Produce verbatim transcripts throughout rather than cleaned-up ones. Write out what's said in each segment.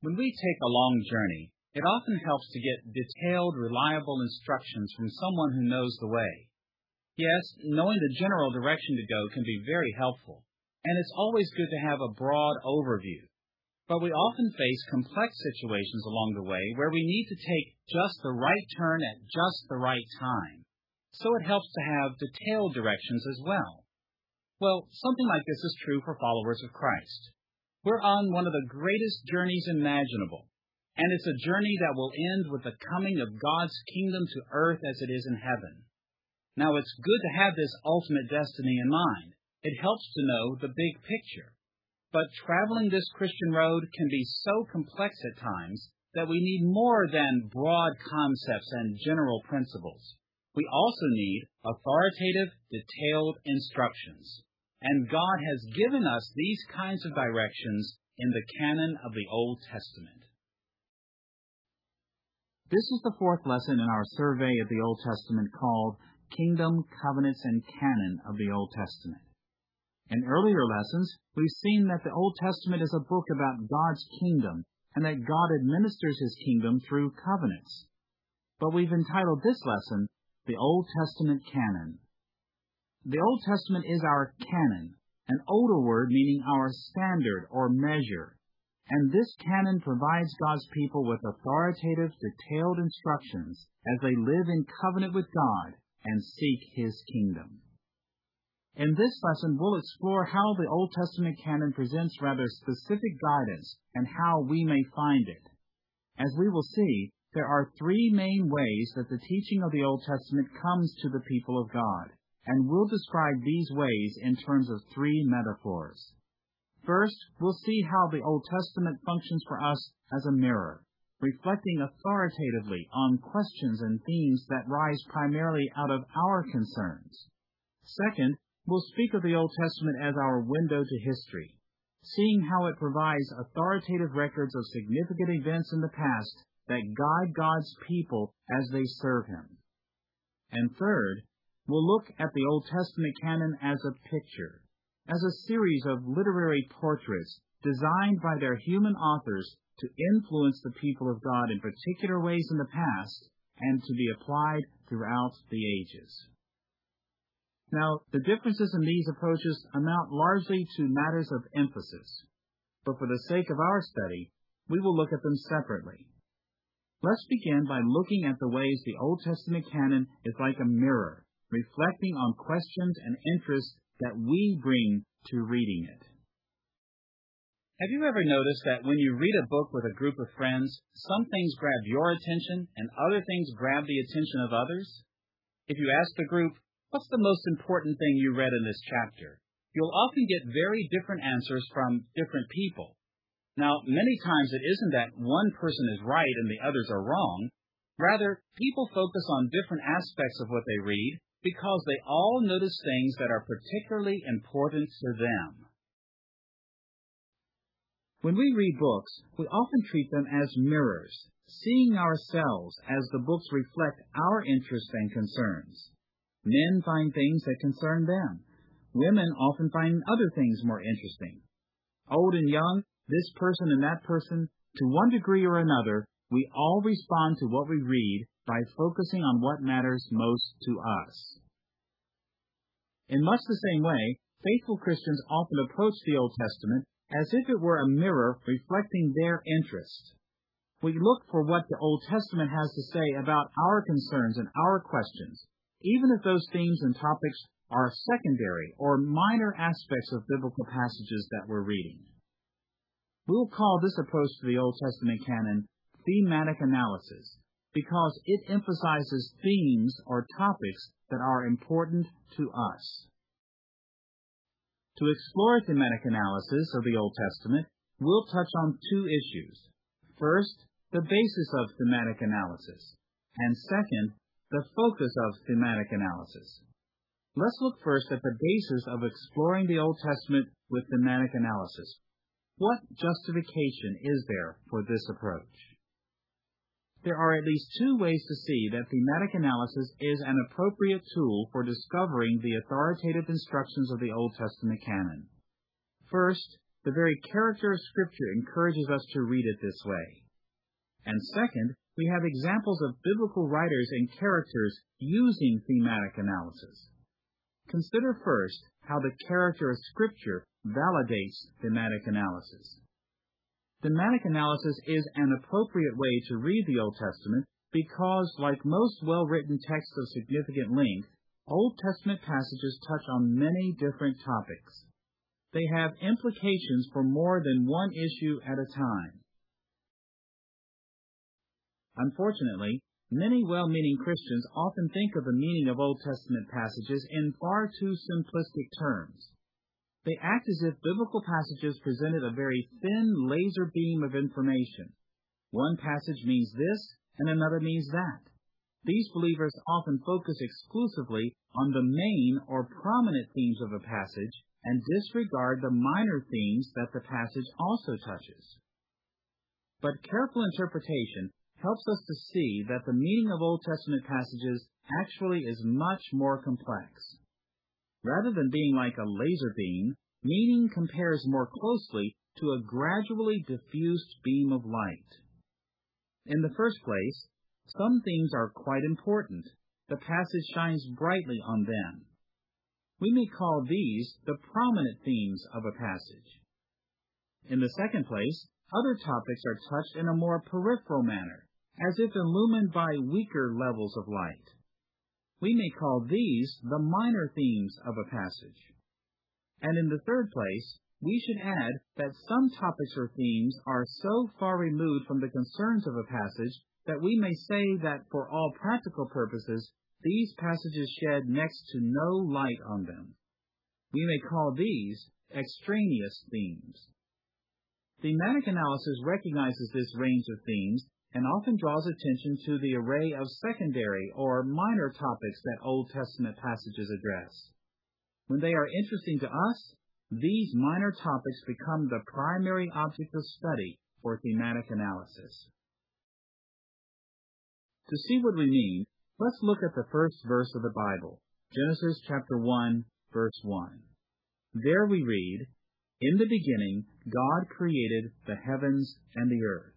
When we take a long journey, it often helps to get detailed, reliable instructions from someone who knows the way. Yes, knowing the general direction to go can be very helpful, and it's always good to have a broad overview. But we often face complex situations along the way where we need to take just the right turn at just the right time. So it helps to have detailed directions as well. Well, something like this is true for followers of Christ. We're on one of the greatest journeys imaginable, and it's a journey that will end with the coming of God's kingdom to earth as it is in heaven. Now, it's good to have this ultimate destiny in mind. It helps to know the big picture. But traveling this Christian road can be so complex at times that we need more than broad concepts and general principles. We also need authoritative, detailed instructions. And God has given us these kinds of directions in the canon of the Old Testament. This is the fourth lesson in our survey of the Old Testament called Kingdom, Covenants, and Canon of the Old Testament. In earlier lessons, we've seen that the Old Testament is a book about God's kingdom and that God administers His kingdom through covenants. But we've entitled this lesson, The Old Testament Canon. The Old Testament is our canon, an older word meaning our standard or measure. And this canon provides God's people with authoritative, detailed instructions as they live in covenant with God and seek His kingdom. In this lesson, we'll explore how the Old Testament canon presents rather specific guidance and how we may find it. As we will see, there are three main ways that the teaching of the Old Testament comes to the people of God, and we'll describe these ways in terms of three metaphors. First, we'll see how the Old Testament functions for us as a mirror, reflecting authoritatively on questions and themes that rise primarily out of our concerns. Second, we'll speak of the Old Testament as our window to history, seeing how it provides authoritative records of significant events in the past that guide God's people as they serve Him. And third, we'll look at the Old Testament canon as a picture, as a series of literary portraits designed by their human authors to influence the people of God in particular ways in the past and to be applied throughout the ages. Now, the differences in these approaches amount largely to matters of emphasis, but for the sake of our study, we will look at them separately. Let's begin by looking at the ways the Old Testament canon is like a mirror, reflecting on questions and interests that we bring to reading it. Have you ever noticed that when you read a book with a group of friends, some things grab your attention and other things grab the attention of others? If you ask the group, "What's the most important thing you read in this chapter?" you'll often get very different answers from different people. Now, many times it isn't that one person is right and the others are wrong. Rather, people focus on different aspects of what they read because they all notice things that are particularly important to them. When we read books, we often treat them as mirrors, seeing ourselves as the books reflect our interests and concerns. Men find things that concern them. Women often find other things more interesting. Old and young, this person and that person, to one degree or another, we all respond to what we read by focusing on what matters most to us. In much the same way, faithful Christians often approach the Old Testament as if it were a mirror reflecting their interests. We look for what the Old Testament has to say about our concerns and our questions, even if those themes and topics are secondary or minor aspects of biblical passages that we're reading. We'll call this approach to the Old Testament canon thematic analysis, because it emphasizes themes or topics that are important to us. To explore thematic analysis of the Old Testament, we'll touch on two issues. First, the basis of thematic analysis, and second, the focus of thematic analysis. Let's look first at the basis of exploring the Old Testament with thematic analysis. What justification is there for this approach? There are at least two ways to see that thematic analysis is an appropriate tool for discovering the authoritative instructions of the Old Testament canon. First, The very character of Scripture encourages us to read it this way. And second, we have examples of biblical writers and characters using thematic analysis. Consider first how the character of Scripture validates thematic analysis. Thematic analysis is an appropriate way to read the Old Testament because, like most well-written texts of significant length, Old Testament passages touch on many different topics. They have implications for more than one issue at a time. Unfortunately, many well-meaning Christians often think of the meaning of Old Testament passages in far too simplistic terms. They act as if biblical passages presented a very thin laser beam of information. One passage means this, and another means that. These believers often focus exclusively on the main or prominent themes of a passage and disregard the minor themes that the passage also touches. But careful interpretation helps us to see that the meaning of Old Testament passages actually is much more complex. Rather than being like a laser beam, meaning compares more closely to a gradually diffused beam of light. In the first place, some themes are quite important. The passage shines brightly on them. We may call these the prominent themes of a passage. In the second place, other topics are touched in a more peripheral manner, as if illumined by weaker levels of light. We may call these the minor themes of a passage. And in the third place, we should add that some topics or themes are so far removed from the concerns of a passage that we may say that for all practical purposes, these passages shed next to no light on them. We may call these extraneous themes. Thematic analysis recognizes this range of themes and often draws attention to the array of secondary or minor topics that Old Testament passages address. When they are interesting to us, these minor topics become the primary object of study for thematic analysis. To see what we mean, let's look at the first verse of the Bible, Genesis chapter one, verse one. There we read, "In the beginning, God created the heavens and the earth."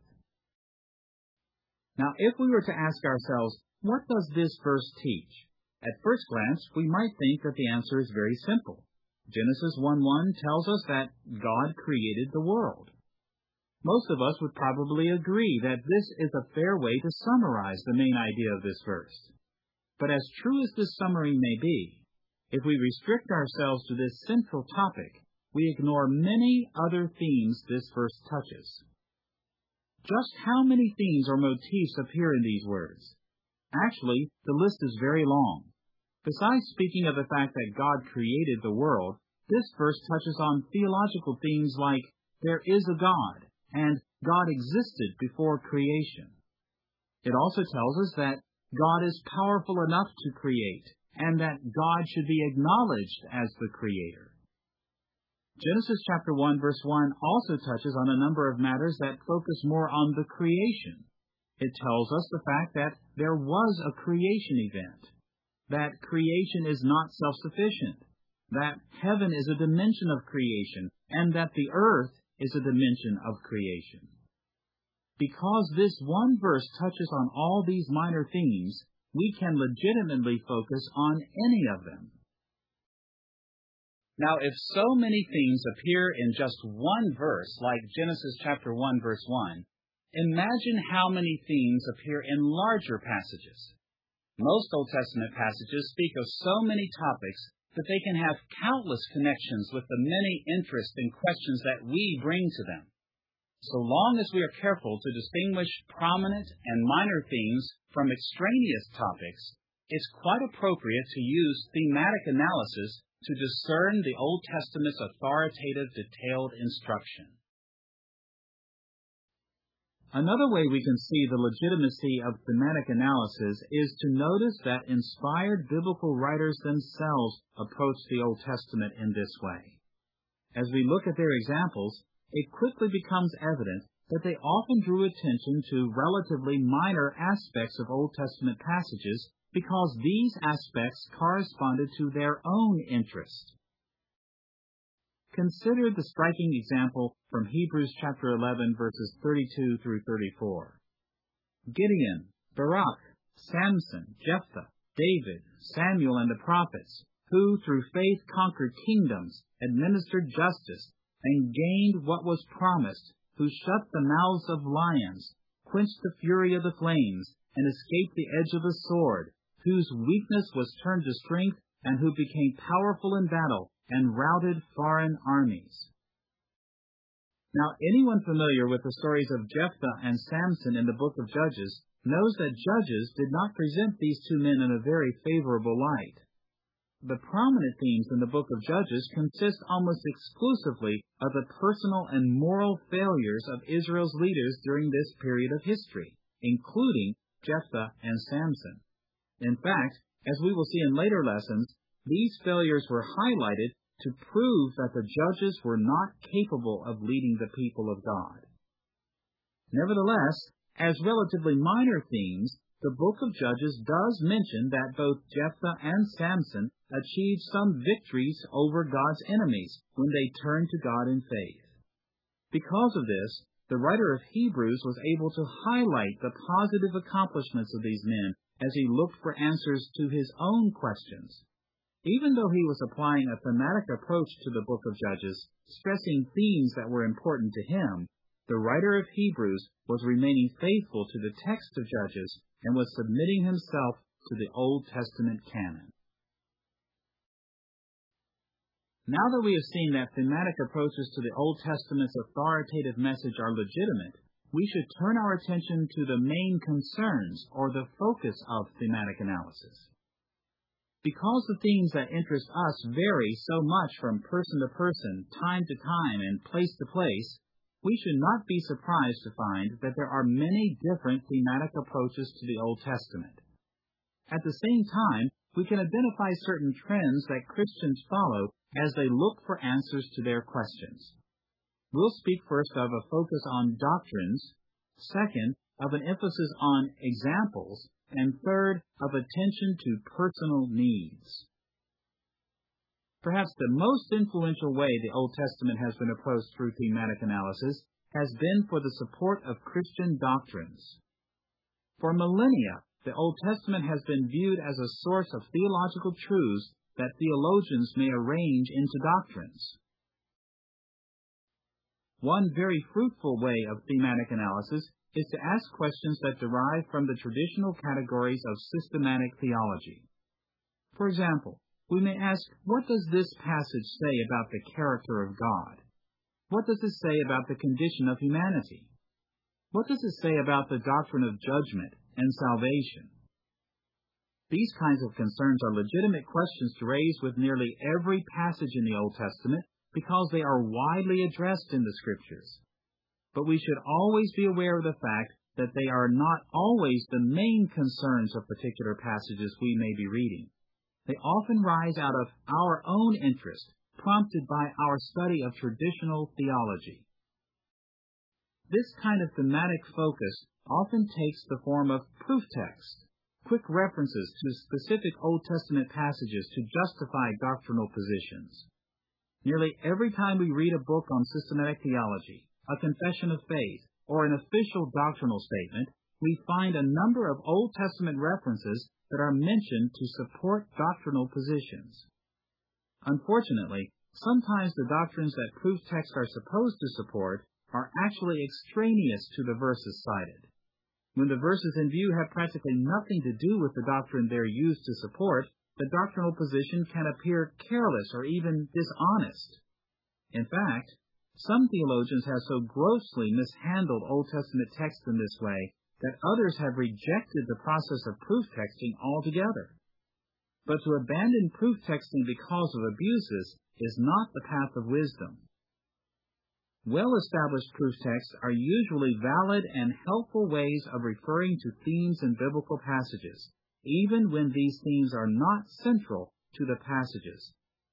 Now, if we were to ask ourselves, what does this verse teach? At first glance, we might think that the answer is very simple. Genesis one one tells us that God created the world. Most of us would probably agree that this is a fair way to summarize the main idea of this verse. But as true as this summary may be, if we restrict ourselves to this central topic, we ignore many other themes this verse touches. Just how many themes or motifs appear in these words? Actually, the list is very long. Besides speaking of the fact that God created the world, this verse touches on theological themes like there is a God and God existed before creation. It also tells us that God is powerful enough to create and that God should be acknowledged as the Creator. Genesis chapter one, verse one also touches on a number of matters that focus more on the creation. It tells us the fact that there was a creation event, that creation is not self-sufficient, that heaven is a dimension of creation, and that the earth is a dimension of creation. Because this one verse touches on all these minor themes, we can legitimately focus on any of them. Now, if so many things appear in just one verse, like Genesis chapter one, verse one, imagine how many themes appear in larger passages. Most Old Testament passages speak of so many topics that they can have countless connections with the many interests and questions that we bring to them. So long as we are careful to distinguish prominent and minor themes from extraneous topics, it's quite appropriate to use thematic analysis to discern the Old Testament's authoritative, detailed instruction. Another way we can see the legitimacy of thematic analysis is to notice that inspired biblical writers themselves approach the Old Testament in this way. As we look at their examples, it quickly becomes evident that they often drew attention to relatively minor aspects of Old Testament passages because these aspects corresponded to their own interest. consider the striking example from Hebrews chapter eleven, verses thirty-two through thirty-four. Gideon, Barak, Samson, Jephthah, David, Samuel, and the prophets, who through faith conquered kingdoms, administered justice, and gained what was promised, who shut the mouths of lions, quenched the fury of the flames, and escaped the edge of the sword, whose weakness was turned to strength, and who became powerful in battle, and routed foreign armies. Now, anyone familiar with the stories of Jephthah and Samson in the book of Judges knows that Judges did not present these two men in a very favorable light. The prominent themes in the book of Judges consist almost exclusively of the personal and moral failures of Israel's leaders during this period of history, including Jephthah and Samson. In fact, as we will see in later lessons, these failures were highlighted to prove that the judges were not capable of leading the people of God. Nevertheless, as relatively minor themes, the book of Judges does mention that both Jephthah and Samson achieved some victories over God's enemies when they turned to God in faith. Because of this, the writer of Hebrews was able to highlight the positive accomplishments of these men as he looked for answers to his own questions. Even though he was applying a thematic approach to the book of Judges, stressing themes that were important to him, the writer of Hebrews was remaining faithful to the text of Judges and was submitting himself to the Old Testament canon. Now that we have seen that thematic approaches to the Old Testament's authoritative message are legitimate, we should turn our attention to the main concerns or the focus of thematic analysis. Because the themes that interest us vary so much from person to person, time to time, and place to place, we should not be surprised to find that there are many different thematic approaches to the Old Testament. At the same time, we can identify certain trends that Christians follow as they look for answers to their questions. We'll speak first of a focus on doctrines, second, of an emphasis on examples, and third, of attention to personal needs. Perhaps the most influential way the Old Testament has been approached through thematic analysis has been for the support of Christian doctrines. For millennia, the Old Testament has been viewed as a source of theological truths that theologians may arrange into doctrines. One very fruitful way of thematic analysis is to ask questions that derive from the traditional categories of systematic theology. For example, we may ask, what does this passage say about the character of God? What does it say about the condition of humanity? What does it say about the doctrine of judgment and salvation? These kinds of concerns are legitimate questions to raise with nearly every passage in the Old Testament because they are widely addressed in the Scriptures. But we should always be aware of the fact that they are not always the main concerns of particular passages we may be reading. They often rise out of our own interest, prompted by our study of traditional theology. This kind of thematic focus often takes the form of proof text, quick references to specific Old Testament passages to justify doctrinal positions. Nearly every time we read a book on systematic theology, a confession of faith, or an official doctrinal statement, we find a number of Old Testament references that are mentioned to support doctrinal positions. Unfortunately, sometimes the doctrines that proof texts are supposed to support are actually extraneous to the verses cited. When the verses in view have practically nothing to do with the doctrine they're used to support, the doctrinal position can appear careless or even dishonest. In fact, some theologians have so grossly mishandled Old Testament texts in this way that others have rejected the process of proof texting altogether. But to abandon proof texting because of abuses is not the path of wisdom. Well-established proof texts are usually valid and helpful ways of referring to themes in biblical passages, even when these themes are not central to the passages.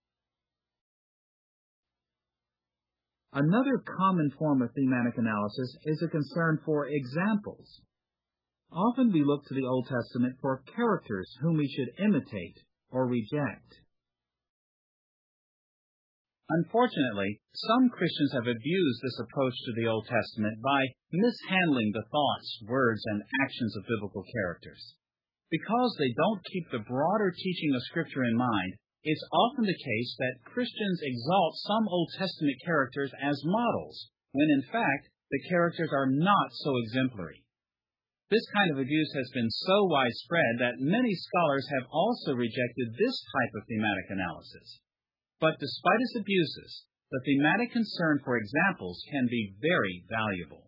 Another common form of thematic analysis is a concern for examples. Often we look to the Old Testament for characters whom we should imitate or reject. Unfortunately, some Christians have abused this approach to the Old Testament by mishandling the thoughts, words, and actions of biblical characters. Because they don't keep the broader teaching of Scripture in mind, it's often the case that Christians exalt some Old Testament characters as models, when in fact the characters are not so exemplary. This kind of abuse has been so widespread that many scholars have also rejected this type of thematic analysis. But despite its abuses, the thematic concern for examples can be very valuable.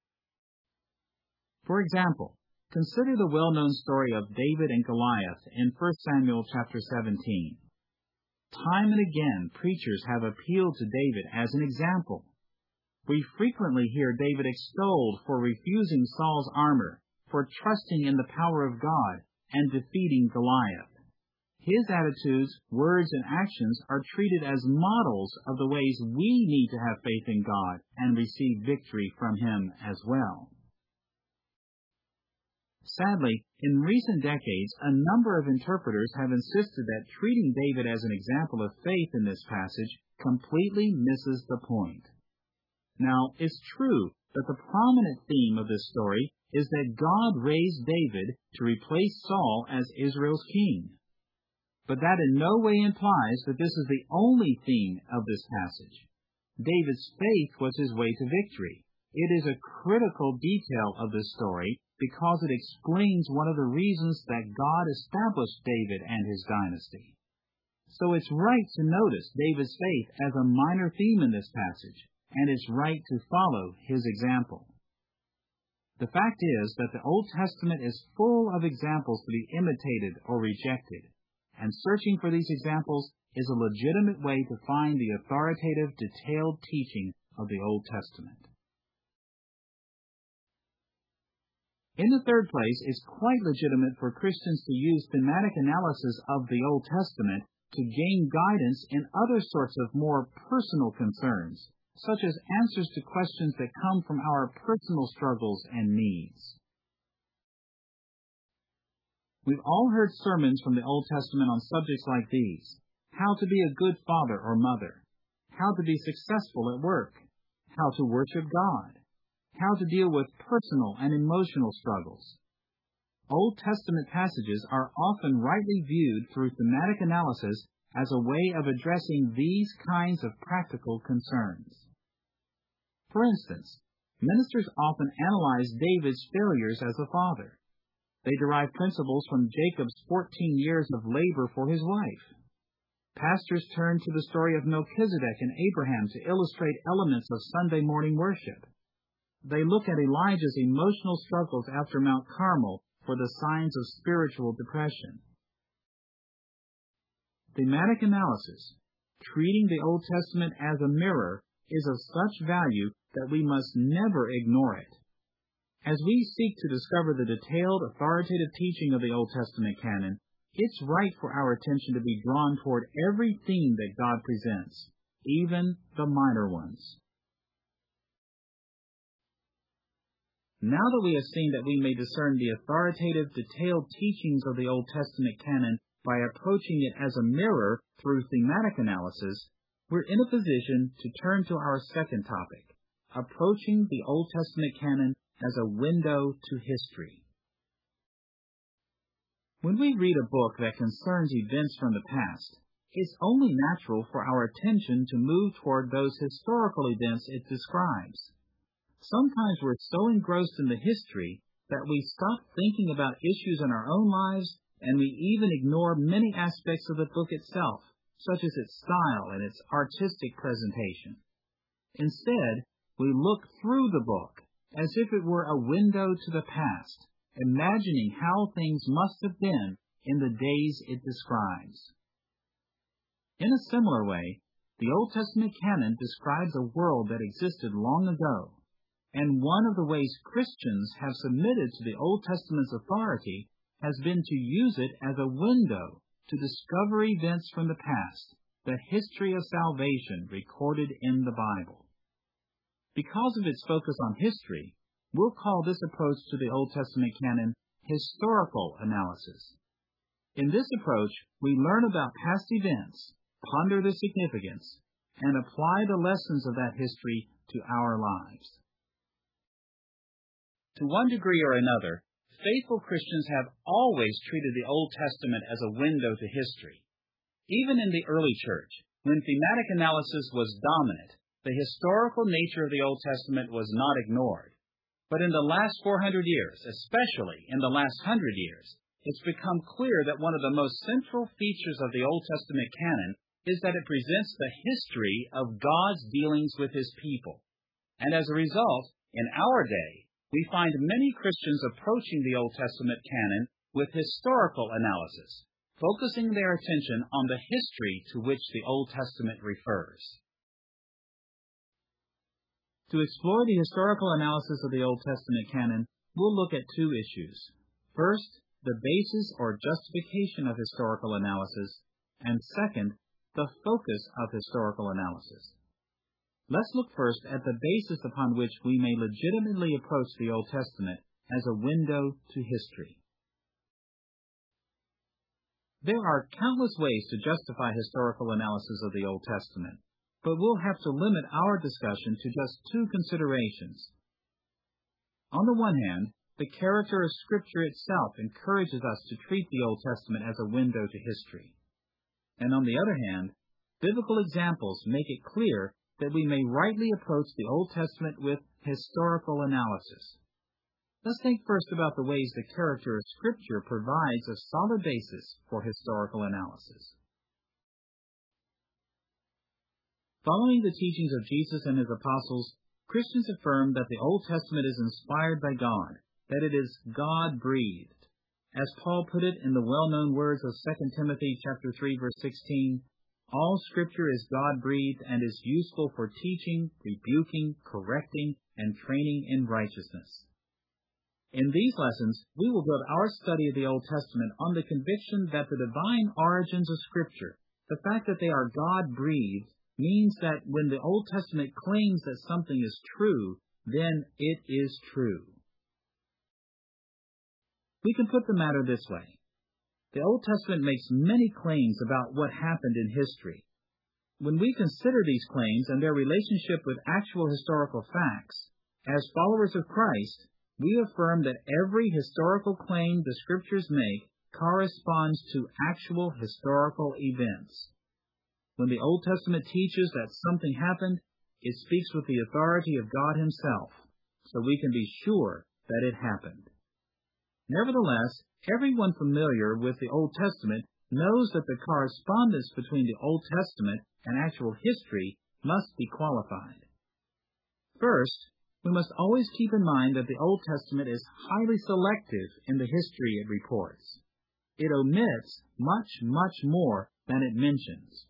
For example, consider the well-known story of David and Goliath in First Samuel chapter seventeen. Time and again, preachers have appealed to David as an example. We frequently hear David extolled for refusing Saul's armor, for trusting in the power of God, and defeating Goliath. His attitudes, words, and actions are treated as models of the ways we need to have faith in God and receive victory from Him as well. Sadly, in recent decades, a number of interpreters have insisted that treating David as an example of faith in this passage completely misses the point. Now, it's true that the prominent theme of this story is that God raised David to replace Saul as Israel's king. But that in no way implies that this is the only theme of this passage. David's faith was his way to victory. It is a critical detail of this story because it explains one of the reasons that God established David and his dynasty. So it's right to notice David's faith as a minor theme in this passage, and it's right to follow his example. The fact is that the Old Testament is full of examples to be imitated or rejected, and searching for these examples is a legitimate way to find the authoritative, detailed teaching of the Old Testament. In the third place, it's quite legitimate for Christians to use thematic analysis of the Old Testament to gain guidance in other sorts of more personal concerns, such as answers to questions that come from our personal struggles and needs. We've all heard sermons from the Old Testament on subjects like these: how to be a good father or mother, how to be successful at work, how to worship God, how to deal with personal and emotional struggles. Old Testament passages are often rightly viewed through thematic analysis as a way of addressing these kinds of practical concerns. For instance, ministers often analyze David's failures as a father. They derive principles from Jacob's fourteen years of labor for his wife. Pastors turn to the story of Melchizedek and Abraham to illustrate elements of Sunday morning worship. They look at Elijah's emotional struggles after Mount Carmel for the signs of spiritual depression. Thematic analysis, treating the Old Testament as a mirror, is of such value that we must never ignore it. As we seek to discover the detailed, authoritative teaching of the Old Testament canon, it's right for our attention to be drawn toward every theme that God presents, even the minor ones. Now that we have seen that we may discern the authoritative, detailed teachings of the Old Testament canon by approaching it as a mirror through thematic analysis, we're in a position to turn to our second topic, approaching the Old Testament canon as a window to history. When we read a book that concerns events from the past, it's only natural for our attention to move toward those historical events it describes. Sometimes we're so engrossed in the history that we stop thinking about issues in our own lives, and we even ignore many aspects of the book itself, such as its style and its artistic presentation. Instead, we look through the book as if it were a window to the past, imagining how things must have been in the days it describes. In a similar way, the Old Testament canon describes a world that existed long ago, and one of the ways Christians have submitted to the Old Testament's authority has been to use it as a window to discover events from the past, the history of salvation recorded in the Bible. Because of its focus on history, we'll call this approach to the Old Testament canon historical analysis. In this approach, we learn about past events, ponder their significance, and apply the lessons of that history to our lives. To one degree or another, faithful Christians have always treated the Old Testament as a window to history. Even in the early church, when thematic analysis was dominant, the historical nature of the Old Testament was not ignored. But in the last four hundred years, especially in the last one hundred years, it's become clear that one of the most central features of the Old Testament canon is that it presents the history of God's dealings with His people. And as a result, in our day, we find many Christians approaching the Old Testament canon with historical analysis, focusing their attention on the history to which the Old Testament refers. To explore the historical analysis of the Old Testament canon, we'll look at two issues. First, the basis or justification of historical analysis, and second, the focus of historical analysis. Let's look first at the basis upon which we may legitimately approach the Old Testament as a window to history. There are countless ways to justify historical analysis of the Old Testament, but we'll have to limit our discussion to just two considerations. On the one hand, the character of Scripture itself encourages us to treat the Old Testament as a window to history. And on the other hand, biblical examples make it clear that we may rightly approach the Old Testament with historical analysis. Let's think first about the ways the character of Scripture provides a solid basis for historical analysis. Following the teachings of Jesus and His apostles, Christians affirm that the Old Testament is inspired by God, that it is God-breathed. As Paul put it in the well-known words of Second Timothy chapter three, verse sixteen, all Scripture is God-breathed and is useful for teaching, rebuking, correcting, and training in righteousness. In these lessons, we will build our study of the Old Testament on the conviction that the divine origins of Scripture, the fact that they are God-breathed, means that when the Old Testament claims that something is true, then it is true. We can put the matter this way. The Old Testament makes many claims about what happened in history. When we consider these claims and their relationship with actual historical facts, as followers of Christ, we affirm that every historical claim the Scriptures make corresponds to actual historical events. When the Old Testament teaches that something happened, it speaks with the authority of God Himself, so we can be sure that it happened. Nevertheless, everyone familiar with the Old Testament knows that the correspondence between the Old Testament and actual history must be qualified. First, we must always keep in mind that the Old Testament is highly selective in the history it reports. It omits much, much more than it mentions.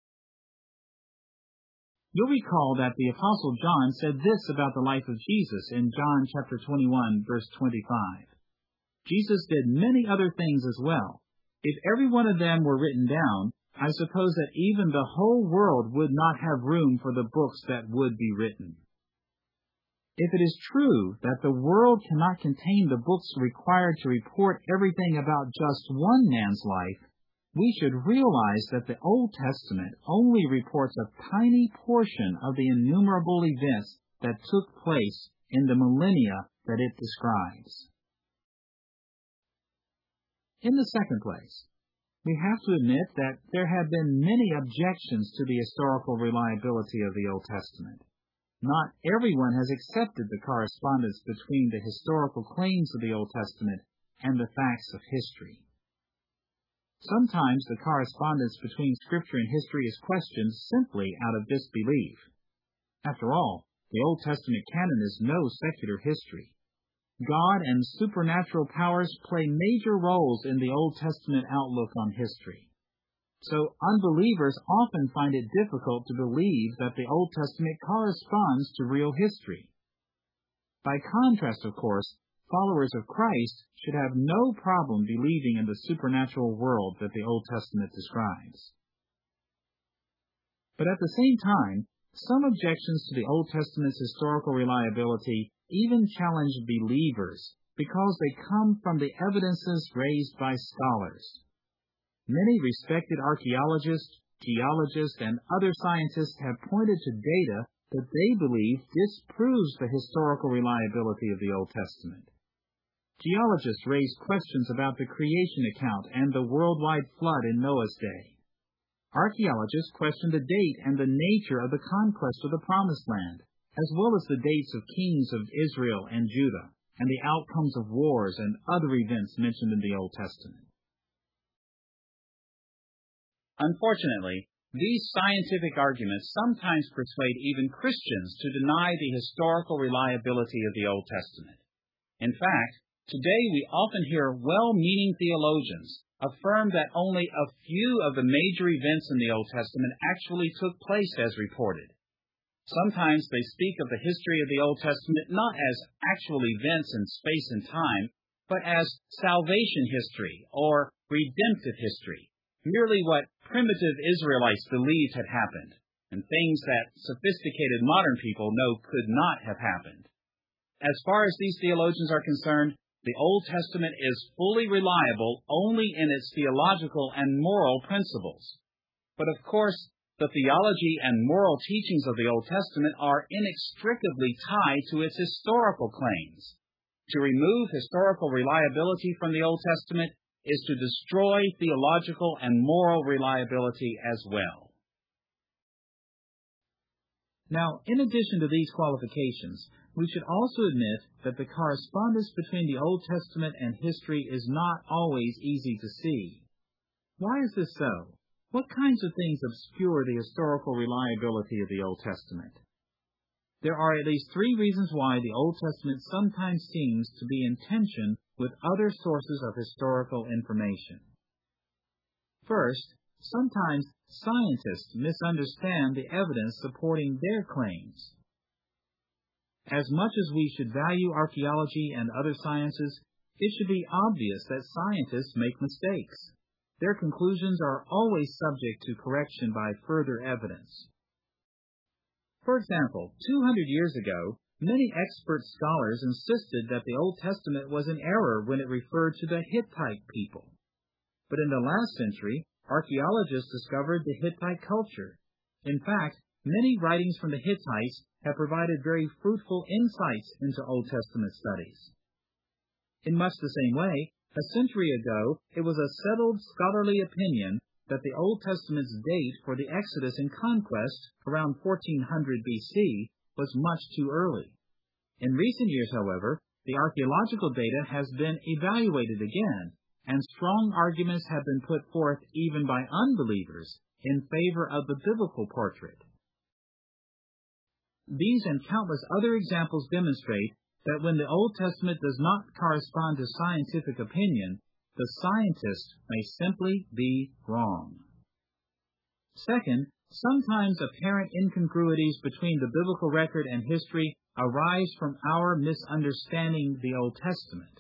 You'll recall that the Apostle John said this about the life of Jesus in John chapter twenty-one, verse twenty-five. Jesus did many other things as well. If every one of them were written down, I suppose that even the whole world would not have room for the books that would be written. If it is true that the world cannot contain the books required to report everything about just one man's life, we should realize that the Old Testament only reports a tiny portion of the innumerable events that took place in the millennia that it describes. In the second place, we have to admit that there have been many objections to the historical reliability of the Old Testament. Not everyone has accepted the correspondence between the historical claims of the Old Testament and the facts of history. Sometimes the correspondence between Scripture and history is questioned simply out of disbelief. After all, the Old Testament canon is no secular history. God and supernatural powers play major roles in the Old Testament outlook on history. So unbelievers often find it difficult to believe that the Old Testament corresponds to real history. By contrast, of course, followers of Christ should have no problem believing in the supernatural world that the Old Testament describes. But at the same time, some objections to the Old Testament's historical reliability even challenge believers because they come from the evidences raised by scholars. Many respected archaeologists, Geologists and other scientists have pointed to data that they believe disproves the historical reliability of the Old Testament. Geologists raise questions about the creation account and the worldwide flood in Noah's day. Archaeologists question the date and the nature of the conquest of the Promised Land, as well as the dates of kings of Israel and Judah, and the outcomes of wars and other events mentioned in the Old Testament. Unfortunately, these scientific arguments sometimes persuade even Christians to deny the historical reliability of the Old Testament. In fact, today we often hear well-meaning theologians affirm that only a few of the major events in the Old Testament actually took place as reported. Sometimes they speak of the history of the Old Testament not as actual events in space and time, but as salvation history or redemptive history, merely what primitive Israelites believed had happened, and things that sophisticated modern people know could not have happened. As far as these theologians are concerned, the Old Testament is fully reliable only in its theological and moral principles. But of course, the theology and moral teachings of the Old Testament are inextricably tied to its historical claims. To remove historical reliability from the Old Testament is to destroy theological and moral reliability as well. Now, in addition to these qualifications, we should also admit that the correspondence between the Old Testament and history is not always easy to see. Why is this so? What kinds of things obscure the historical reliability of the Old Testament? There are at least three reasons why the Old Testament sometimes seems to be in tension with other sources of historical information. First, sometimes scientists misunderstand the evidence supporting their claims. As much as we should value archaeology and other sciences, it should be obvious that scientists make mistakes. Their conclusions are always subject to correction by further evidence. For example, two hundred years ago, many expert scholars insisted that the Old Testament was in error when it referred to the Hittite people. But in the last century, archaeologists discovered the Hittite culture. In fact, many writings from the Hittites have provided very fruitful insights into Old Testament studies. In much the same way, a century ago, it was a settled scholarly opinion that the Old Testament's date for the Exodus and conquest, around fourteen hundred B C, was much too early. In recent years, however, the archaeological data has been evaluated again, and strong arguments have been put forth even by unbelievers in favor of the biblical portrait. These and countless other examples demonstrate that when the Old Testament does not correspond to scientific opinion, the scientist may simply be wrong. Second, sometimes apparent incongruities between the biblical record and history arise from our misunderstanding the Old Testament.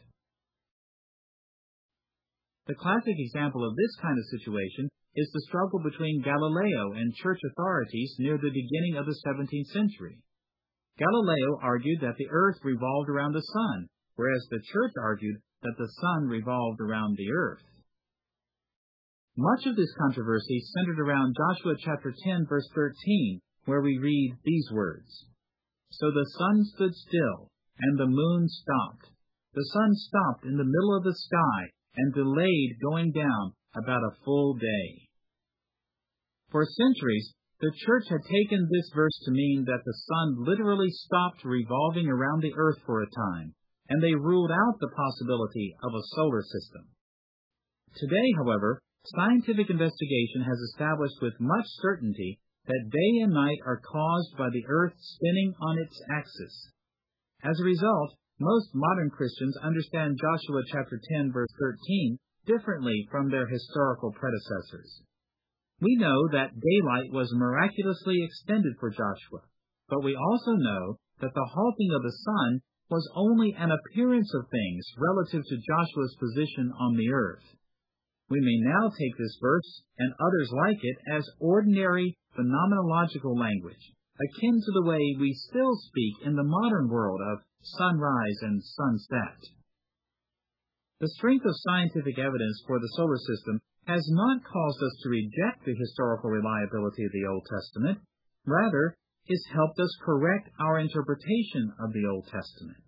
The classic example of this kind of situation is the struggle between Galileo and church authorities near the beginning of the seventeenth century. Galileo argued that the earth revolved around the sun, whereas the church argued that the sun revolved around the earth. Much of this controversy centered around Joshua chapter ten, verse thirteen, where we read these words, "So the sun stood still, and the moon stopped. The sun stopped in the middle of the sky and delayed going down about a full day." For centuries, the church had taken this verse to mean that the sun literally stopped revolving around the earth for a time, and they ruled out the possibility of a solar system. Today, however, scientific investigation has established with much certainty that day and night are caused by the earth spinning on its axis. As a result, most modern Christians understand Joshua chapter ten, verse thirteen, differently from their historical predecessors. We know that daylight was miraculously extended for Joshua, but we also know that the halting of the sun was only an appearance of things relative to Joshua's position on the earth. We may now take this verse and others like it as ordinary phenomenological language, akin to the way we still speak in the modern world of sunrise and sunset. The strength of scientific evidence for the solar system has not caused us to reject the historical reliability of the Old Testament. Rather, it's helped us correct our interpretation of the Old Testament.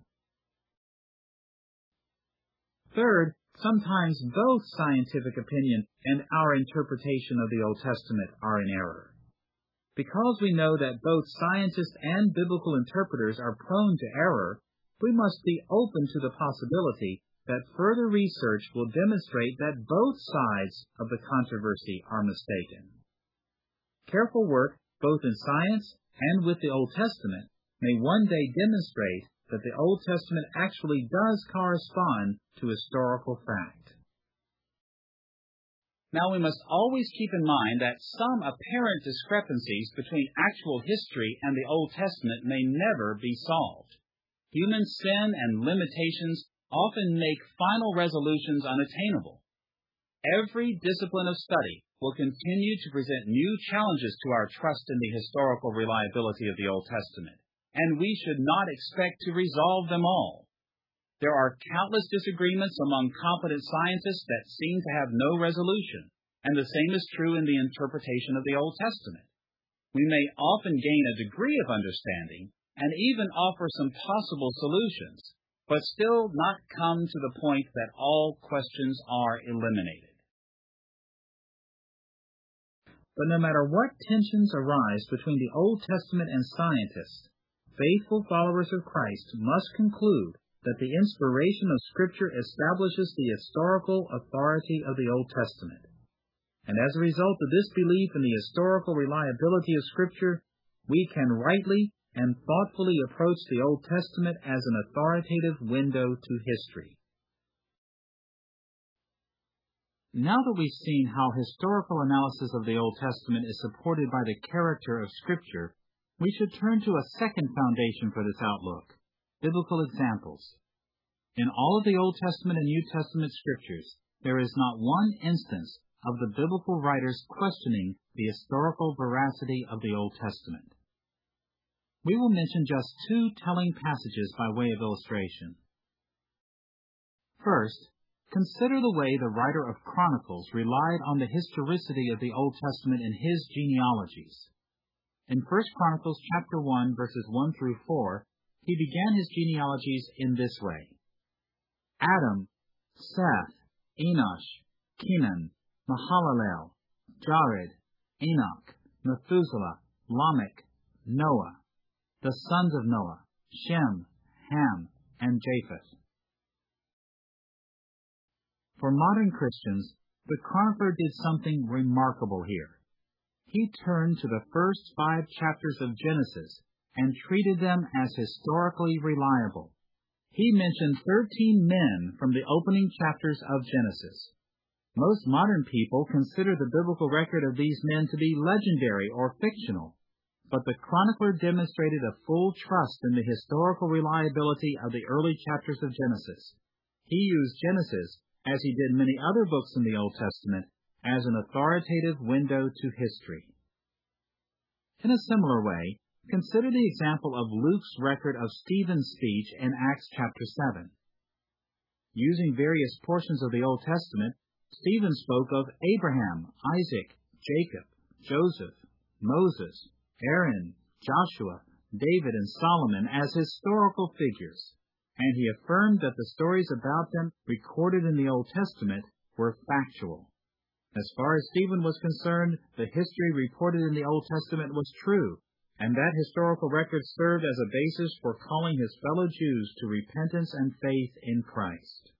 Third, sometimes both scientific opinion and our interpretation of the Old Testament are in error. Because we know that both scientists and biblical interpreters are prone to error, we must be open to the possibility that further research will demonstrate that both sides of the controversy are mistaken. Careful work, both in science and with the Old Testament, may one day demonstrate that the Old Testament actually does correspond to historical fact. Now we must always keep in mind that some apparent discrepancies between actual history and the Old Testament may never be solved. Human sin and limitations often make final resolutions unattainable. Every discipline of study will continue to present new challenges to our trust in the historical reliability of the Old Testament, and we should not expect to resolve them all. There are countless disagreements among competent scientists that seem to have no resolution, and the same is true in the interpretation of the Old Testament. We may often gain a degree of understanding and even offer some possible solutions, but still not come to the point that all questions are eliminated. But no matter what tensions arise between the Old Testament and scientists, faithful followers of Christ must conclude that the inspiration of Scripture establishes the historical authority of the Old Testament. And as a result of this belief in the historical reliability of Scripture, we can rightly and thoughtfully approach the Old Testament as an authoritative window to history. Now that we've seen how historical analysis of the Old Testament is supported by the character of Scripture, we should turn to a second foundation for this outlook: biblical examples. In all of the Old Testament and New Testament Scriptures, there is not one instance of the biblical writers questioning the historical veracity of the Old Testament. We will mention just two telling passages by way of illustration. First, consider the way the writer of Chronicles relied on the historicity of the Old Testament in his genealogies. In First Chronicles chapter one, verses one through four, he began his genealogies in this way: Adam, Seth, Enosh, Kenan, Mahalalel, Jared, Enoch, Methuselah, Lamech, Noah, the sons of Noah, Shem, Ham, and Japheth. For modern Christians, the chronicler did something remarkable here. He turned to the first five chapters of Genesis and treated them as historically reliable. He mentioned thirteen men from the opening chapters of Genesis. Most modern people consider the biblical record of these men to be legendary or fictional, but the chronicler demonstrated a full trust in the historical reliability of the early chapters of Genesis. He used Genesis, as he did many other books in the Old Testament, as an authoritative window to history. In a similar way, consider the example of Luke's record of Stephen's speech in Acts chapter seven. Using various portions of the Old Testament, Stephen spoke of Abraham, Isaac, Jacob, Joseph, Moses, Aaron, Joshua, David, and Solomon as historical figures, and he affirmed that the stories about them recorded in the Old Testament were factual. As far as Stephen was concerned, the history reported in the Old Testament was true, and that historical record served as a basis for calling his fellow Jews to repentance and faith in Christ.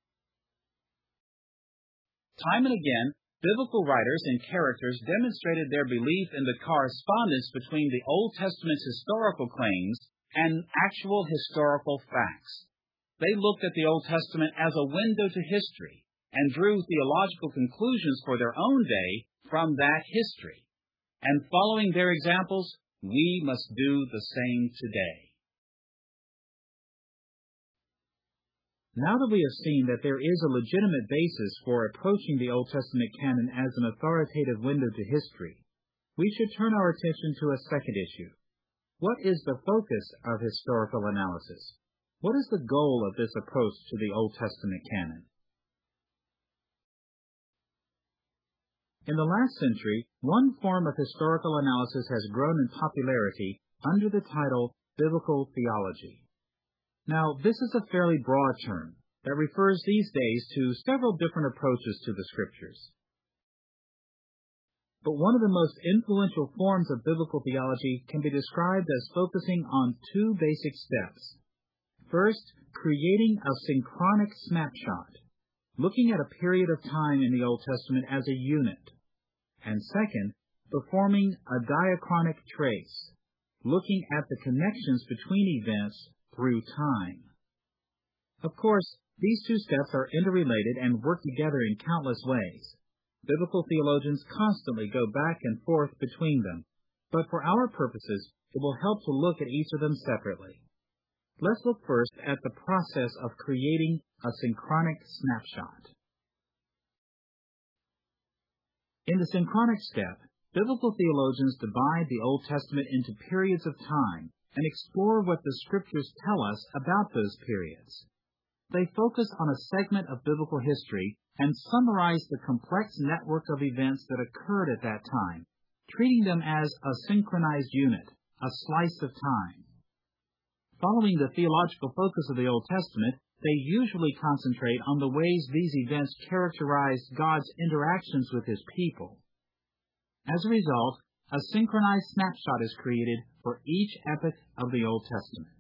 Time and again, biblical writers and characters demonstrated their belief in the correspondence between the Old Testament's historical claims and actual historical facts. They looked at the Old Testament as a window to history and drew theological conclusions for their own day from that history. And following their examples, we must do the same today. Now that we have seen that there is a legitimate basis for approaching the Old Testament canon as an authoritative window to history, we should turn our attention to a second issue. What is the focus of historical analysis? What is the goal of this approach to the Old Testament canon? In the last century, one form of historical analysis has grown in popularity under the title biblical theology. Now, this is a fairly broad term that refers these days to several different approaches to the Scriptures. But one of the most influential forms of biblical theology can be described as focusing on two basic steps. First, creating a synchronic snapshot, looking at a period of time in the Old Testament as a unit. And second, performing a diachronic trace, looking at the connections between events through time. Of course, these two steps are interrelated and work together in countless ways. Biblical theologians constantly go back and forth between them, but for our purposes, it will help to look at each of them separately. Let's look first at the process of creating a synchronic snapshot. In the synchronic step, biblical theologians divide the Old Testament into periods of time and explore what the Scriptures tell us about those periods. They focus on a segment of biblical history and summarize the complex network of events that occurred at that time, treating them as a synchronized unit, a slice of time. Following the theological focus of the Old Testament, they usually concentrate on the ways these events characterized God's interactions with His people. As a result, a synchronized snapshot is created for each epoch of the Old Testament.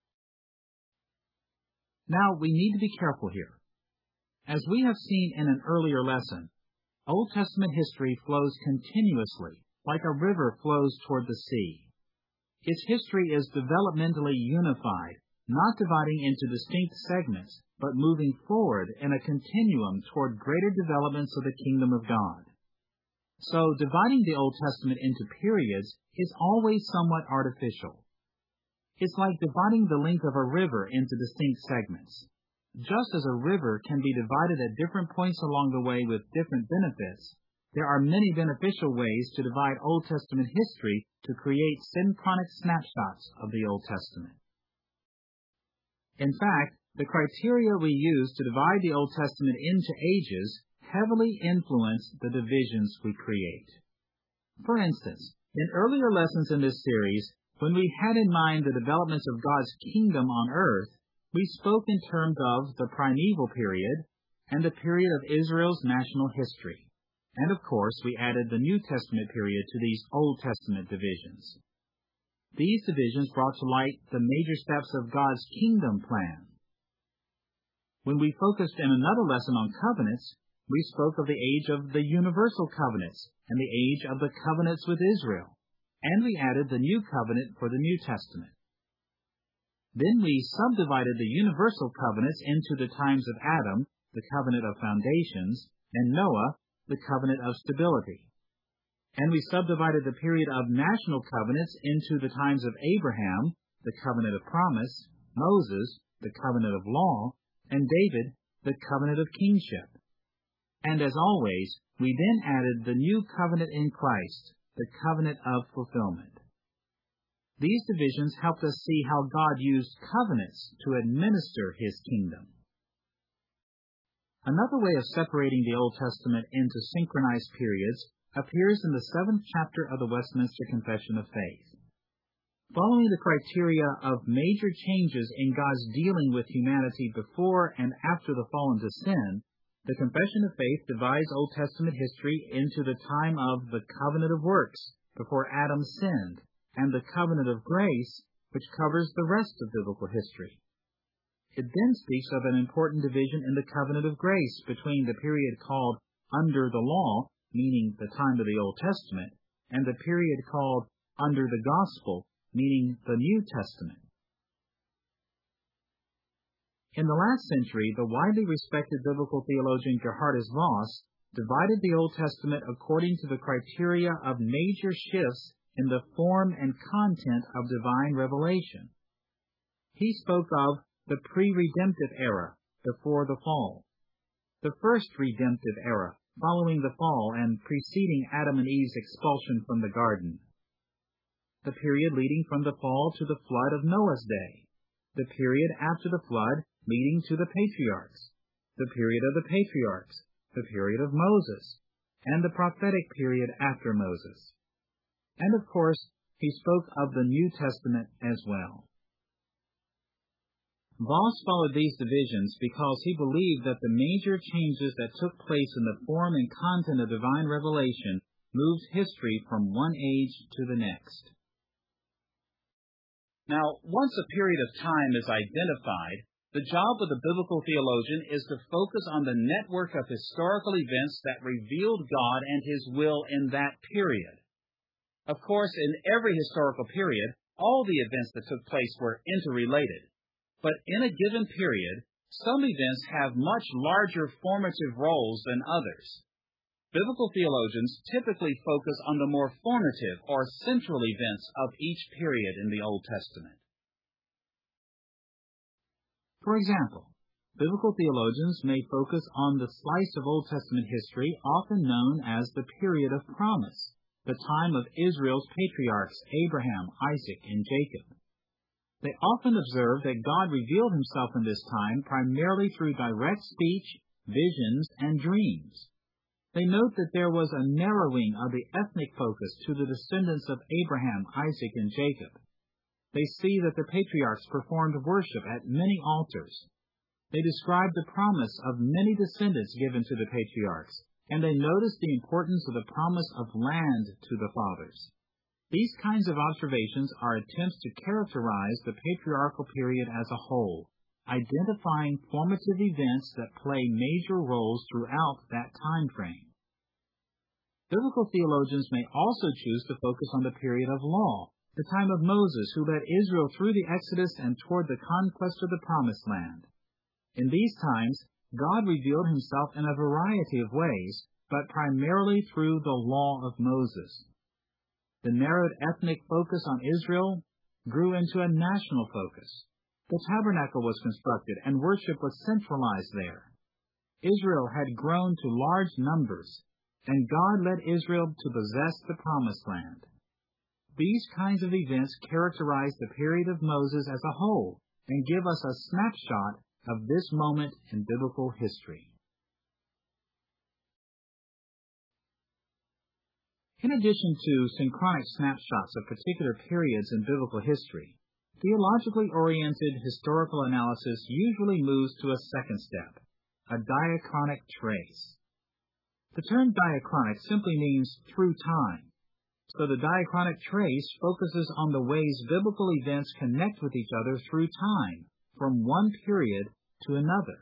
Now, we need to be careful here. As we have seen in an earlier lesson, Old Testament history flows continuously, like a river flows toward the sea. Its history is developmentally unified, not dividing into distinct segments, but moving forward in a continuum toward greater developments of the kingdom of God. So, dividing the Old Testament into periods is always somewhat artificial. It's like dividing the length of a river into distinct segments. Just as a river can be divided at different points along the way with different benefits, there are many beneficial ways to divide Old Testament history to create synchronic snapshots of the Old Testament. In fact, the criteria we use to divide the Old Testament into ages heavily influence the divisions we create. For instance, in earlier lessons in this series, when we had in mind the developments of God's kingdom on earth, we spoke in terms of the primeval period and the period of Israel's national history. And of course, we added the New Testament period to these Old Testament divisions. These divisions brought to light the major steps of God's kingdom plan. When we focused in another lesson on covenants, we spoke of the age of the universal covenants and the age of the covenants with Israel, and we added the new covenant for the New Testament. Then we subdivided the universal covenants into the times of Adam, the covenant of foundations, and Noah, the covenant of stability. And we subdivided the period of national covenants into the times of Abraham, the covenant of promise, Moses, the covenant of law, and David, the covenant of kingship. And as always, we then added the new covenant in Christ, the covenant of fulfillment. These divisions helped us see how God used covenants to administer His kingdom. Another way of separating the Old Testament into synchronized periods appears in the seventh chapter of the Westminster Confession of Faith. Following the criteria of major changes in God's dealing with humanity before and after the fall into sin, the Confession of Faith divides Old Testament history into the time of the covenant of works, before Adam sinned, and the covenant of grace, which covers the rest of biblical history. It then speaks of an important division in the covenant of grace between the period called under the law, meaning the time of the Old Testament, and the period called under the gospel, meaning the New Testament. In the last century, the widely respected biblical theologian Geerhardus Vos divided the Old Testament according to the criteria of major shifts in the form and content of divine revelation. He spoke of the pre-redemptive era, before the fall, the first redemptive era, following the fall and preceding Adam and Eve's expulsion from the garden, the period leading from the fall to the flood of Noah's day, the period after the flood leading to the patriarchs, the period of the patriarchs, the period of Moses, and the prophetic period after Moses. And of course, he spoke of the New Testament as well. Voss followed these divisions because he believed that the major changes that took place in the form and content of divine revelation moved history from one age to the next. Now, once a period of time is identified, the job of the biblical theologian is to focus on the network of historical events that revealed God and His will in that period. Of course, in every historical period, all the events that took place were interrelated. But in a given period, some events have much larger formative roles than others. Biblical theologians typically focus on the more formative or central events of each period in the Old Testament. For example, biblical theologians may focus on the slice of Old Testament history often known as the period of promise, the time of Israel's patriarchs Abraham, Isaac, and Jacob. They often observe that God revealed Himself in this time primarily through direct speech, visions, and dreams. They note that there was a narrowing of the ethnic focus to the descendants of Abraham, Isaac, and Jacob. They see that the patriarchs performed worship at many altars. They describe the promise of many descendants given to the patriarchs, and they notice the importance of the promise of land to the fathers. These kinds of observations are attempts to characterize the patriarchal period as a whole, identifying formative events that play major roles throughout that time frame. Biblical theologians may also choose to focus on the period of law, the time of Moses, who led Israel through the Exodus and toward the conquest of the Promised Land. In these times, God revealed Himself in a variety of ways, but primarily through the law of Moses. The narrowed ethnic focus on Israel grew into a national focus. The tabernacle was constructed and worship was centralized there. Israel had grown to large numbers, and God led Israel to possess the Promised Land. These kinds of events characterize the period of Moses as a whole and give us a snapshot of this moment in biblical history. In addition to synchronic snapshots of particular periods in biblical history, theologically oriented historical analysis usually moves to a second step, a diachronic trace. The term diachronic simply means through time, so the diachronic trace focuses on the ways biblical events connect with each other through time, from one period to another.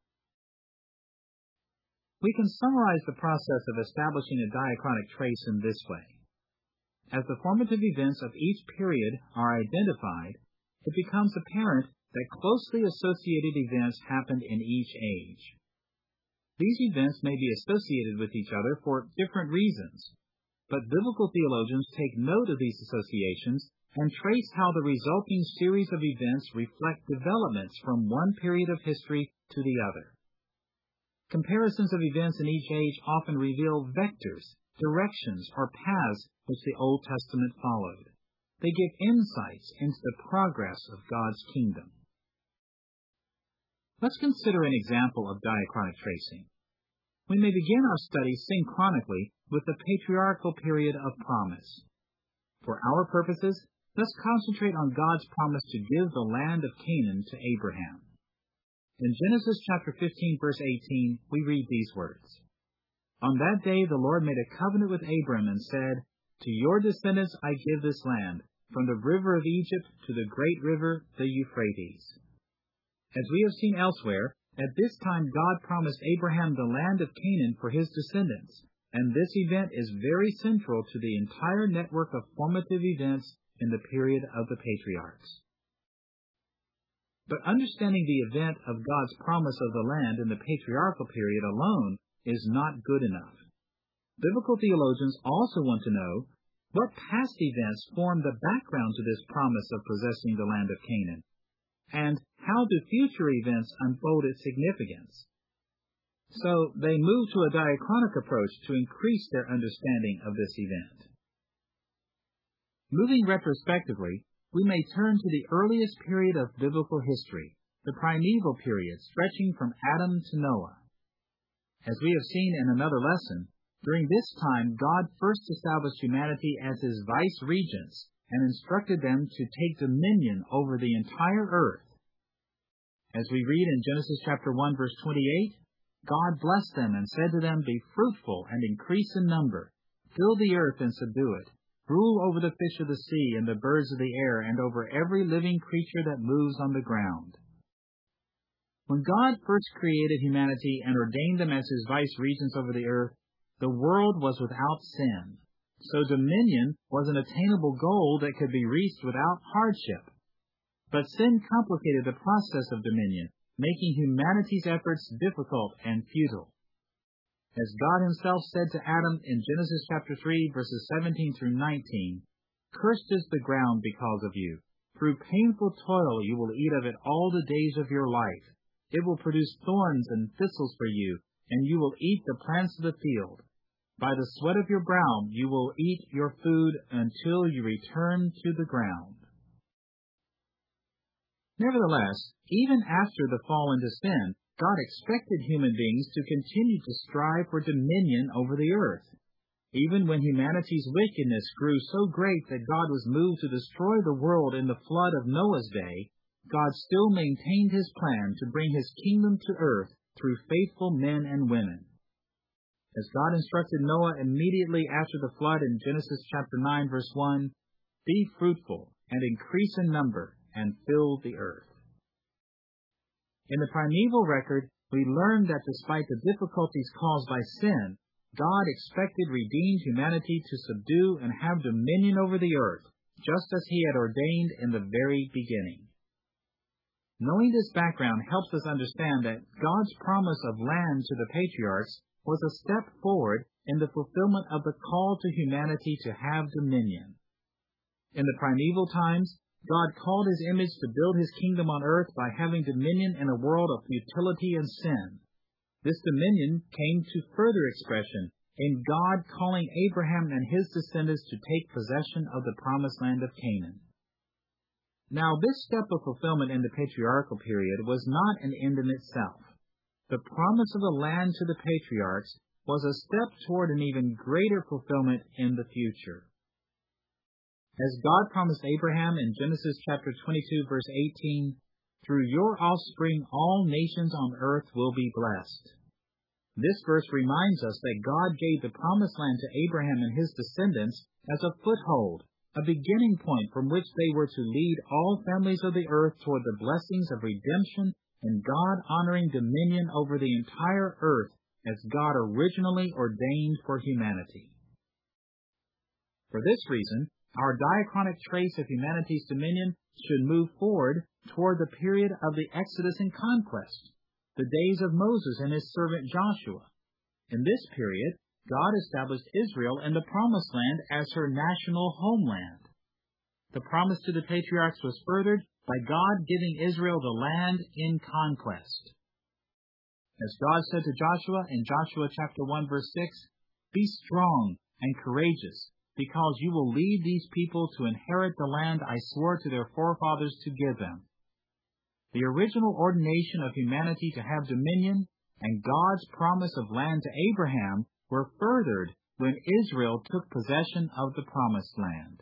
We can summarize the process of establishing a diachronic trace in this way. As the formative events of each period are identified, it becomes apparent that closely associated events happened in each age. These events may be associated with each other for different reasons, but biblical theologians take note of these associations and trace how the resulting series of events reflect developments from one period of history to the other. Comparisons of events in each age often reveal vectors, directions, or paths which the Old Testament followed. They give insights into the progress of God's kingdom. Let's consider an example of diachronic tracing. We may begin our study synchronically with the patriarchal period of promise. For our purposes, let's concentrate on God's promise to give the land of Canaan to Abraham. In Genesis chapter fifteen, verse eighteen, we read these words. On that day the Lord made a covenant with Abram and said, To your descendants I give this land, from the river of Egypt to the great river, the Euphrates. As we have seen elsewhere, at this time God promised Abraham the land of Canaan for his descendants, and this event is very central to the entire network of formative events in the period of the patriarchs. But understanding the event of God's promise of the land in the patriarchal period alone is not good enough. Biblical theologians also want to know what past events form the background to this promise of possessing the land of Canaan, and how do future events unfold its significance. So they move to a diachronic approach to increase their understanding of this event. Moving retrospectively, we may turn to the earliest period of biblical history, the primeval period stretching from Adam to Noah. As we have seen in another lesson, During this time, God first established humanity as his vice-regents and instructed them to take dominion over the entire earth. As we read in Genesis chapter one, verse twenty-eight, God blessed them and said to them, "Be fruitful and increase in number. Fill the earth and subdue it. Rule over the fish of the sea and the birds of the air and over every living creature that moves on the ground." When God first created humanity and ordained them as his vice-regents over the earth, the world was without sin. So dominion was an attainable goal that could be reached without hardship. But sin complicated the process of dominion, making humanity's efforts difficult and futile. As God himself said to Adam in Genesis chapter three, verses seventeen through nineteen, "Cursed is the ground because of you. Through painful toil you will eat of it all the days of your life. It will produce thorns and thistles for you, and you will eat the plants of the field. By the sweat of your brow you will eat your food until you return to the ground." Nevertheless, even after the fall into sin, God expected human beings to continue to strive for dominion over the earth. Even when humanity's wickedness grew so great that God was moved to destroy the world in the flood of Noah's day, God still maintained his plan to bring his kingdom to earth through faithful men and women. As God instructed Noah immediately after the flood in Genesis chapter nine, verse one, "Be fruitful and increase in number and fill the earth." In the primeval record, we learn that despite the difficulties caused by sin, God expected redeemed humanity to subdue and have dominion over the earth, just as he had ordained in the very beginning. Knowing this background helps us understand that God's promise of land to the patriarchs was a step forward in the fulfillment of the call to humanity to have dominion. In the primeval times, God called his image to build his kingdom on earth by having dominion in a world of futility and sin. This dominion came to further expression in God calling Abraham and his descendants to take possession of the promised land of Canaan. Now, this step of fulfillment in the patriarchal period was not an end in itself. The promise of the land to the patriarchs was a step toward an even greater fulfillment in the future. As God promised Abraham in Genesis chapter twenty-two, verse eighteen, "Through your offspring all nations on earth will be blessed." This verse reminds us that God gave the promised land to Abraham and his descendants as a foothold, a beginning point from which they were to lead all families of the earth toward the blessings of redemption and God-honoring dominion over the entire earth as God originally ordained for humanity. For this reason, our diachronic trace of humanity's dominion should move forward toward the period of the Exodus and conquest, the days of Moses and his servant Joshua. In this period, God established Israel in the Promised Land as her national homeland. The promise to the patriarchs was furthered by God giving Israel the land in conquest. As God said to Joshua in Joshua chapter one, verse six, "Be strong and courageous, because you will lead these people to inherit the land I swore to their forefathers to give them." The original ordination of humanity to have dominion and God's promise of land to Abraham were furthered when Israel took possession of the Promised Land.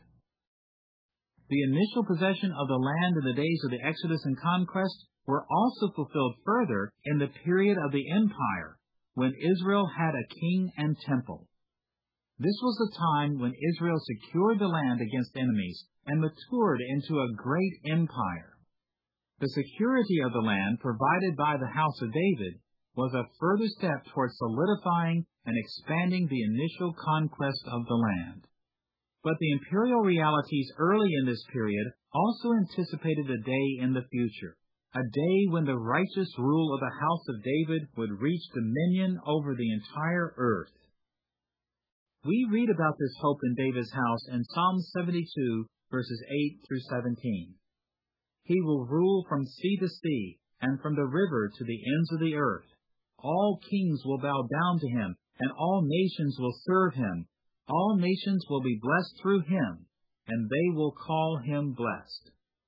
The initial possession of the land in the days of the Exodus and conquest were also fulfilled further in the period of the empire, when Israel had a king and temple. This was the time when Israel secured the land against enemies and matured into a great empire. The security of the land provided by the house of David was a further step toward solidifying and expanding the initial conquest of the land. But the imperial realities early in this period also anticipated a day in the future, a day when the righteous rule of the house of David would reach dominion over the entire earth. We read about this hope in David's house in Psalm seventy-two, verses eight through seventeen. "He will rule from sea to sea, and from the river to the ends of the earth. All kings will bow down to him, and all nations will serve him. All nations will be blessed through him, and they will call him blessed."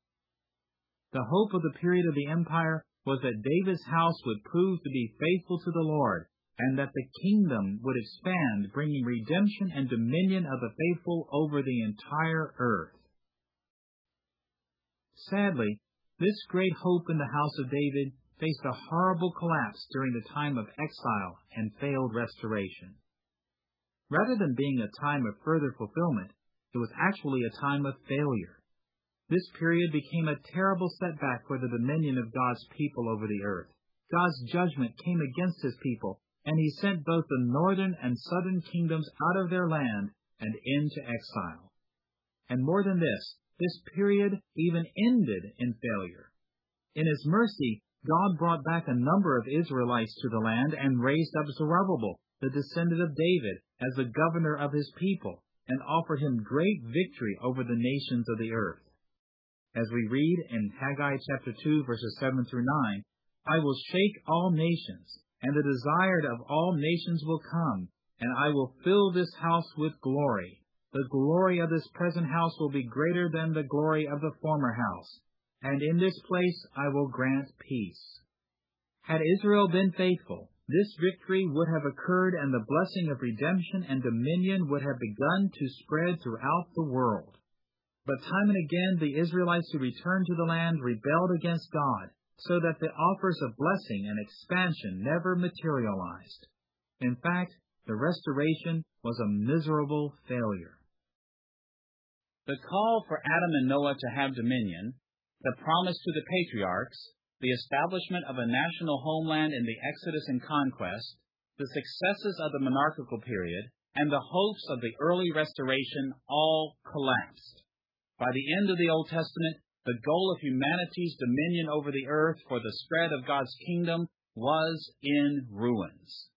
The hope of the period of the empire was that David's house would prove to be faithful to the Lord, and that the kingdom would expand, bringing redemption and dominion of the faithful over the entire earth. Sadly, this great hope in the house of David faced a horrible collapse during the time of exile and failed restoration. Rather than being a time of further fulfillment, it was actually a time of failure. This period became a terrible setback for the dominion of God's people over the earth. God's judgment came against his people, and he sent both the northern and southern kingdoms out of their land and into exile. And more than this, this period even ended in failure. In his mercy, God brought back a number of Israelites to the land and raised up Zerubbabel, the descendant of David, as the governor of his people, and offered him great victory over the nations of the earth. As we read in Haggai chapter two, verses seven through nine, I will shake all nations, and the desired of all nations will come, and I will fill this house with glory. The glory of this present house will be greater than the glory of the former house, and in this place I will grant peace. Had Israel been faithful, this victory would have occurred, and the blessing of redemption and dominion would have begun to spread throughout the world. But time and again the Israelites who returned to the land rebelled against God, so that the offers of blessing and expansion never materialized. In fact, the restoration was a miserable failure. The call for Adam and Noah to have dominion, the promise to the patriarchs, the establishment of a national homeland in the Exodus and conquest, the successes of the monarchical period, and the hopes of the early restoration all collapsed. By the end of the Old Testament, the goal of humanity's dominion over the earth for the spread of God's kingdom was in ruins.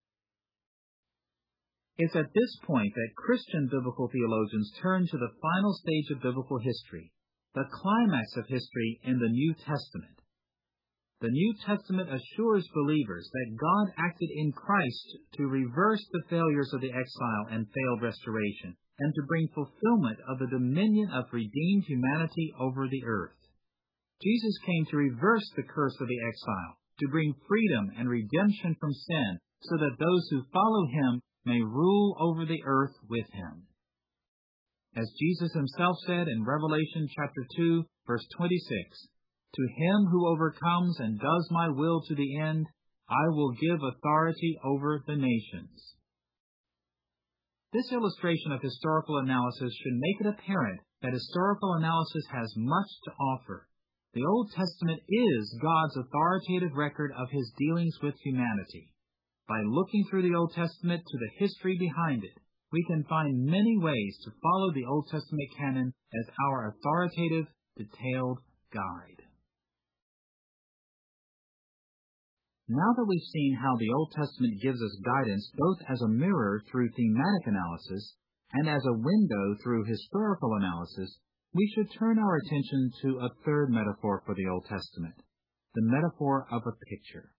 It's at this point that Christian biblical theologians turn to the final stage of biblical history, the climax of history in the New Testament. The New Testament assures believers that God acted in Christ to reverse the failures of the exile and failed restoration, and to bring fulfillment of the dominion of redeemed humanity over the earth. Jesus came to reverse the curse of the exile, to bring freedom and redemption from sin, so that those who follow him may rule over the earth with him. As Jesus himself said in Revelation chapter two, verse twenty-six, to him who overcomes and does my will to the end, I will give authority over the nations. This illustration of historical analysis should make it apparent that historical analysis has much to offer. The Old Testament is God's authoritative record of his dealings with humanity. By looking through the Old Testament to the history behind it, we can find many ways to follow the Old Testament canon as our authoritative, detailed guide. Now that we've seen how the Old Testament gives us guidance both as a mirror through thematic analysis and as a window through historical analysis, we should turn our attention to a third metaphor for the Old Testament, the metaphor of a picture.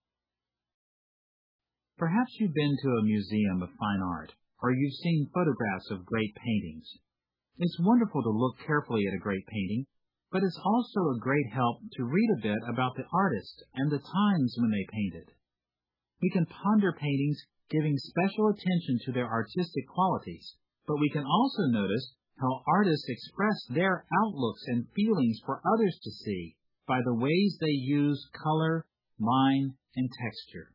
Perhaps you've been to a museum of fine art, or you've seen photographs of great paintings. It's wonderful to look carefully at a great painting, but it's also a great help to read a bit about the artist and the times when they painted. We can ponder paintings giving special attention to their artistic qualities, but we can also notice how artists express their outlooks and feelings for others to see by the ways they use color, line, and texture.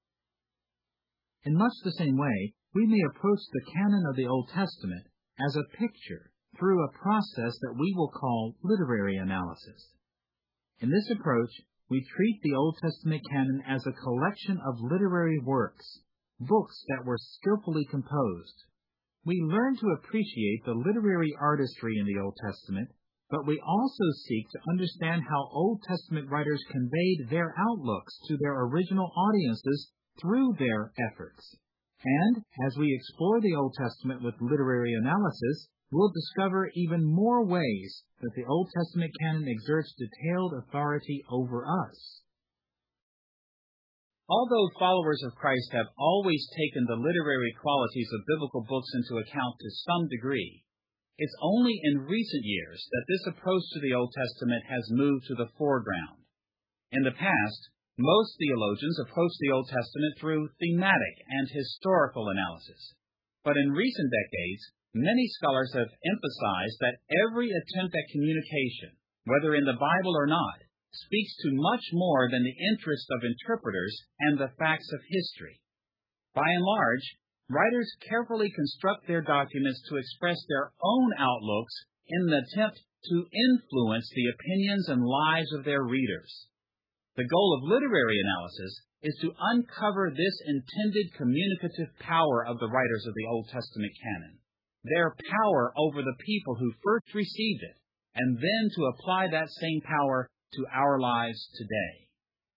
In much the same way, we may approach the canon of the Old Testament as a picture through a process that we will call literary analysis. In this approach, we treat the Old Testament canon as a collection of literary works, books that were skillfully composed. We learn to appreciate the literary artistry in the Old Testament, but we also seek to understand how Old Testament writers conveyed their outlooks to their original audiences through their efforts. And as we explore the Old Testament with literary analysis, we'll discover even more ways that the Old Testament canon exerts detailed authority over us. Although followers of Christ have always taken the literary qualities of biblical books into account to some degree, it's only in recent years that this approach to the Old Testament has moved to the foreground. In the past, Most theologians approach the Old Testament through thematic and historical analysis. But in recent decades, many scholars have emphasized that every attempt at communication, whether in the Bible or not, speaks to much more than the interest of interpreters and the facts of history. By and large, writers carefully construct their documents to express their own outlooks in an attempt to influence the opinions and lives of their readers. The goal of literary analysis is to uncover this intended communicative power of the writers of the Old Testament canon, their power over the people who first received it, and then to apply that same power to our lives today.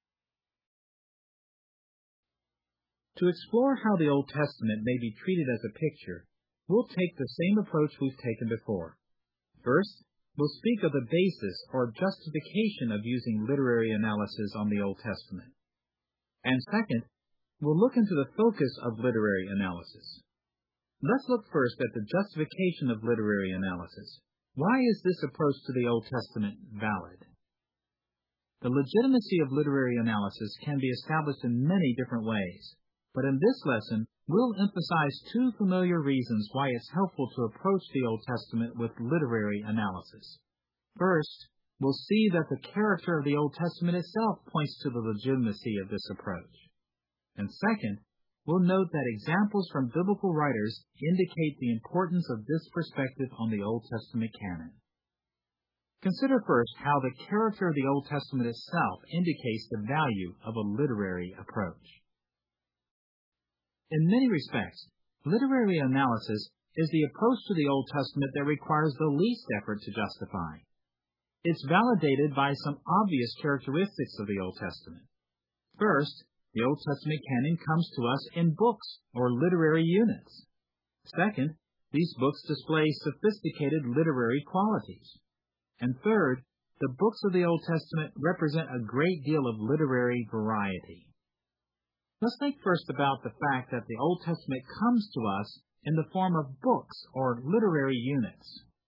To explore how the Old Testament may be treated as a picture, we'll take the same approach we've taken before. First, we'll speak of the basis or justification of using literary analysis on the Old Testament. And second, we'll look into the focus of literary analysis. Let's look first at the justification of literary analysis. Why is this approach to the Old Testament valid? The legitimacy of literary analysis can be established in many different ways, but in this lesson, we'll emphasize two familiar reasons why it's helpful to approach the Old Testament with literary analysis. First, we'll see that the character of the Old Testament itself points to the legitimacy of this approach. And second, we'll note that examples from biblical writers indicate the importance of this perspective on the Old Testament canon. Consider first how the character of the Old Testament itself indicates the value of a literary approach. In many respects, literary analysis is the approach to the Old Testament that requires the least effort to justify. It's validated by some obvious characteristics of the Old Testament. First, the Old Testament canon comes to us in books or literary units. Second, these books display sophisticated literary qualities. And third, the books of the Old Testament represent a great deal of literary variety. Let's think first about the fact that the Old Testament comes to us in the form of books or literary units.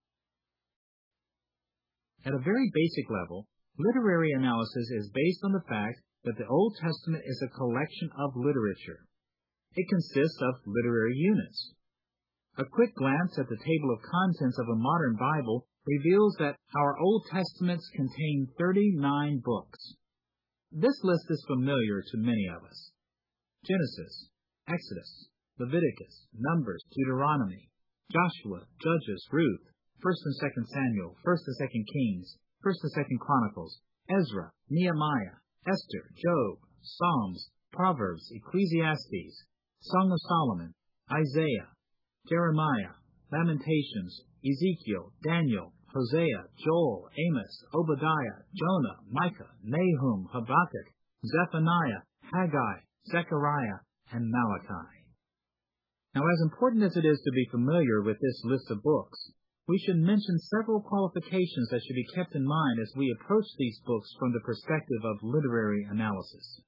At a very basic level, literary analysis is based on the fact that the Old Testament is a collection of literature. It consists of literary units. A quick glance at the table of contents of a modern Bible reveals that our Old Testaments contain thirty-nine books. This list is familiar to many of us. Genesis, Exodus, Leviticus, Numbers, Deuteronomy, Joshua, Judges, Ruth, First and Second Samuel, First and Second Kings, First and Second Chronicles, Ezra, Nehemiah, Esther, Job, Psalms, Proverbs, Ecclesiastes, Song of Solomon, Isaiah, Jeremiah, Lamentations, Ezekiel, Daniel, Hosea, Joel, Amos, Obadiah, Jonah, Micah, Nahum, Habakkuk, Zephaniah, Haggai, Zechariah, and Malachi. Now, as important as it is to be familiar with this list of books, we should mention several qualifications that should be kept in mind as we approach these books from the perspective of literary analysis.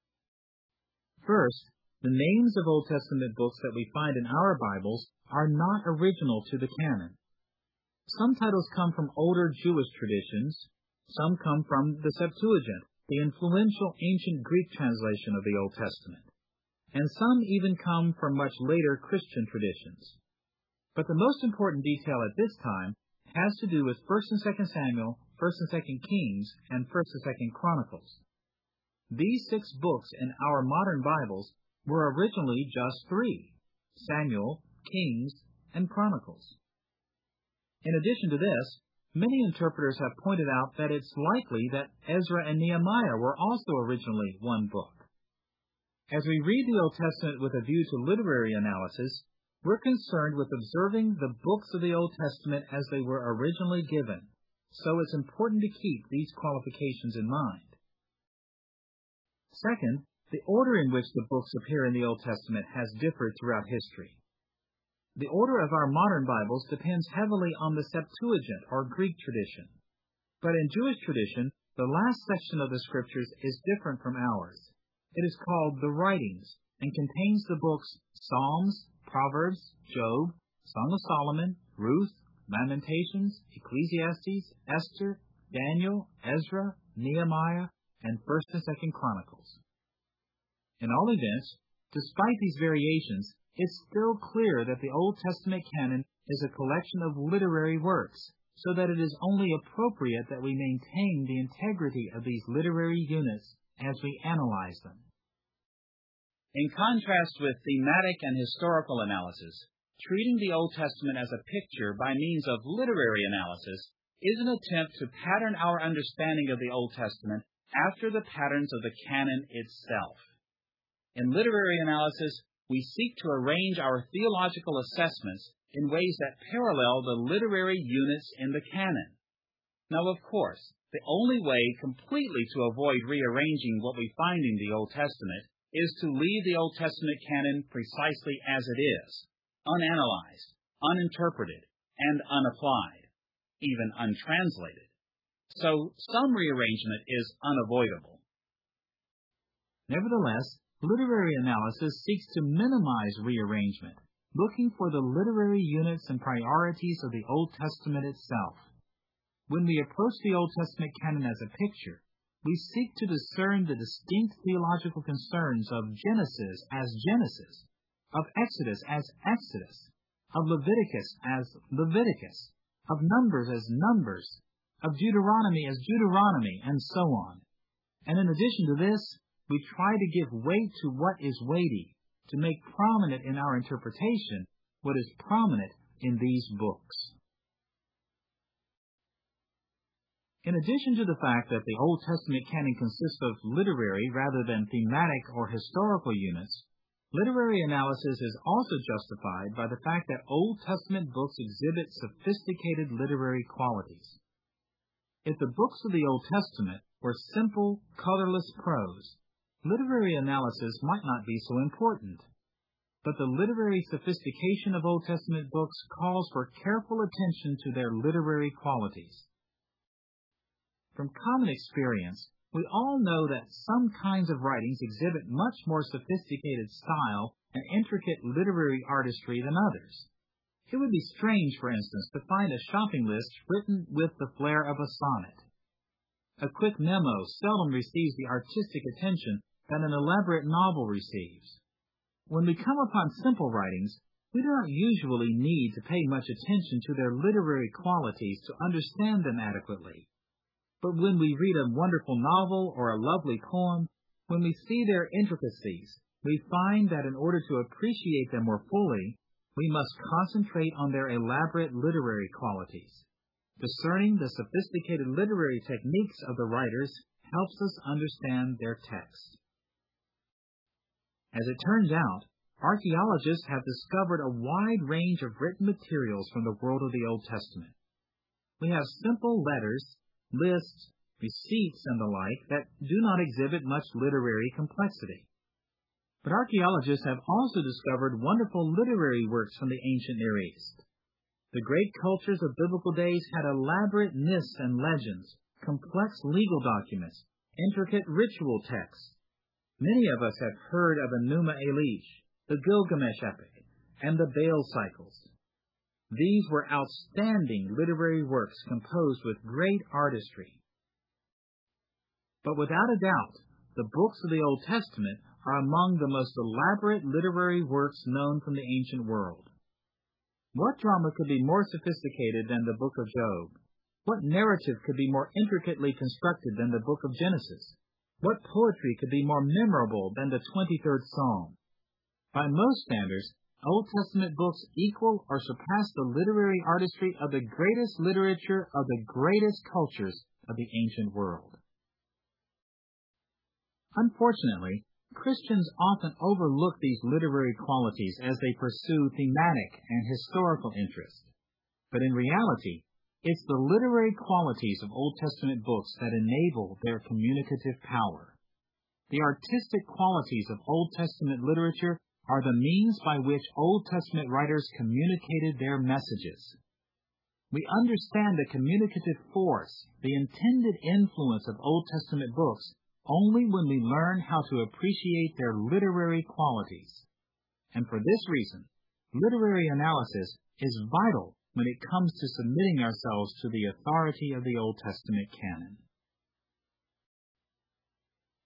First, the names of Old Testament books that we find in our Bibles are not original to the canon. Some titles come from older Jewish traditions, some come from the Septuagint, the influential ancient Greek translation of the Old Testament, and some even come from much later Christian traditions. But the most important detail at this time has to do with First and Second Samuel, First and Second Kings, and First and Second Chronicles. These six books in our modern Bibles were originally just three: Samuel, Kings, and Chronicles. In addition to this, many interpreters have pointed out that it's likely that Ezra and Nehemiah were also originally one book. As we read the Old Testament with a view to literary analysis, we're concerned with observing the books of the Old Testament as they were originally given, so it's important to keep these qualifications in mind. Second, the order in which the books appear in the Old Testament has differed throughout history. The order of our modern Bibles depends heavily on the Septuagint or Greek tradition. But in Jewish tradition, the last section of the Scriptures is different from ours. It is called the Writings and contains the books Psalms, Proverbs, Job, Song of Solomon, Ruth, Lamentations, Ecclesiastes, Esther, Daniel, Ezra, Nehemiah, and First and Second Chronicles. In all events, despite these variations, it's still clear that the Old Testament canon is a collection of literary works, so that it is only appropriate that we maintain the integrity of these literary units as we analyze them. In contrast with thematic and historical analysis, treating the Old Testament as a picture by means of literary analysis is an attempt to pattern our understanding of the Old Testament after the patterns of the canon itself. In literary analysis, we seek to arrange our theological assessments in ways that parallel the literary units in the canon. Now, of course, the only way completely to avoid rearranging what we find in the Old Testament is to leave the Old Testament canon precisely as it is, unanalyzed, uninterpreted, and unapplied, even untranslated. So some rearrangement is unavoidable. Nevertheless, literary analysis seeks to minimize rearrangement, looking for the literary units and priorities of the Old Testament itself. When we approach the Old Testament canon as a picture, we seek to discern the distinct theological concerns of Genesis as Genesis, of Exodus as Exodus, of Leviticus as Leviticus, of Numbers as Numbers, of Deuteronomy as Deuteronomy, and so on. And in addition to this, we try to give weight to what is weighty, to make prominent in our interpretation what is prominent in these books. In addition to the fact that the Old Testament canon consists of literary rather than thematic or historical units, literary analysis is also justified by the fact that Old Testament books exhibit sophisticated literary qualities. If the books of the Old Testament were simple, colorless prose, literary analysis might not be so important. But the literary sophistication of Old Testament books calls for careful attention to their literary qualities. From common experience, we all know that some kinds of writings exhibit much more sophisticated style and intricate literary artistry than others. It would be strange, for instance, to find a shopping list written with the flair of a sonnet. A quick memo seldom receives the artistic attention that an elaborate novel receives. When we come upon simple writings, we do not usually need to pay much attention to their literary qualities to understand them adequately. But when we read a wonderful novel or a lovely poem, when we see their intricacies, we find that in order to appreciate them more fully, we must concentrate on their elaborate literary qualities. Discerning the sophisticated literary techniques of the writers helps us understand their text. As it turns out, archaeologists have discovered a wide range of written materials from the world of the Old Testament. We have simple letters, lists, receipts, and the like that do not exhibit much literary complexity. But archaeologists have also discovered wonderful literary works from the ancient Near East. The great cultures of biblical days had elaborate myths and legends, complex legal documents, intricate ritual texts. Many of us have heard of Enuma Elish, the Gilgamesh epic, and the Baal cycles. These were outstanding literary works composed with great artistry. But without a doubt, the books of the Old Testament are among the most elaborate literary works known from the ancient world. What drama could be more sophisticated than the book of Job? What narrative could be more intricately constructed than the book of Genesis? What poetry could be more memorable than the twenty-third Psalm? By most standards, Old Testament books equal or surpass the literary artistry of the greatest literature of the greatest cultures of the ancient world. Unfortunately, Christians often overlook these literary qualities as they pursue thematic and historical interest. But in reality, it's the literary qualities of Old Testament books that enable their communicative power. The artistic qualities of Old Testament literature are the means by which Old Testament writers communicated their messages. We understand the communicative force, the intended influence of Old Testament books, only when we learn how to appreciate their literary qualities. And for this reason, literary analysis is vital when it comes to submitting ourselves to the authority of the Old Testament canon.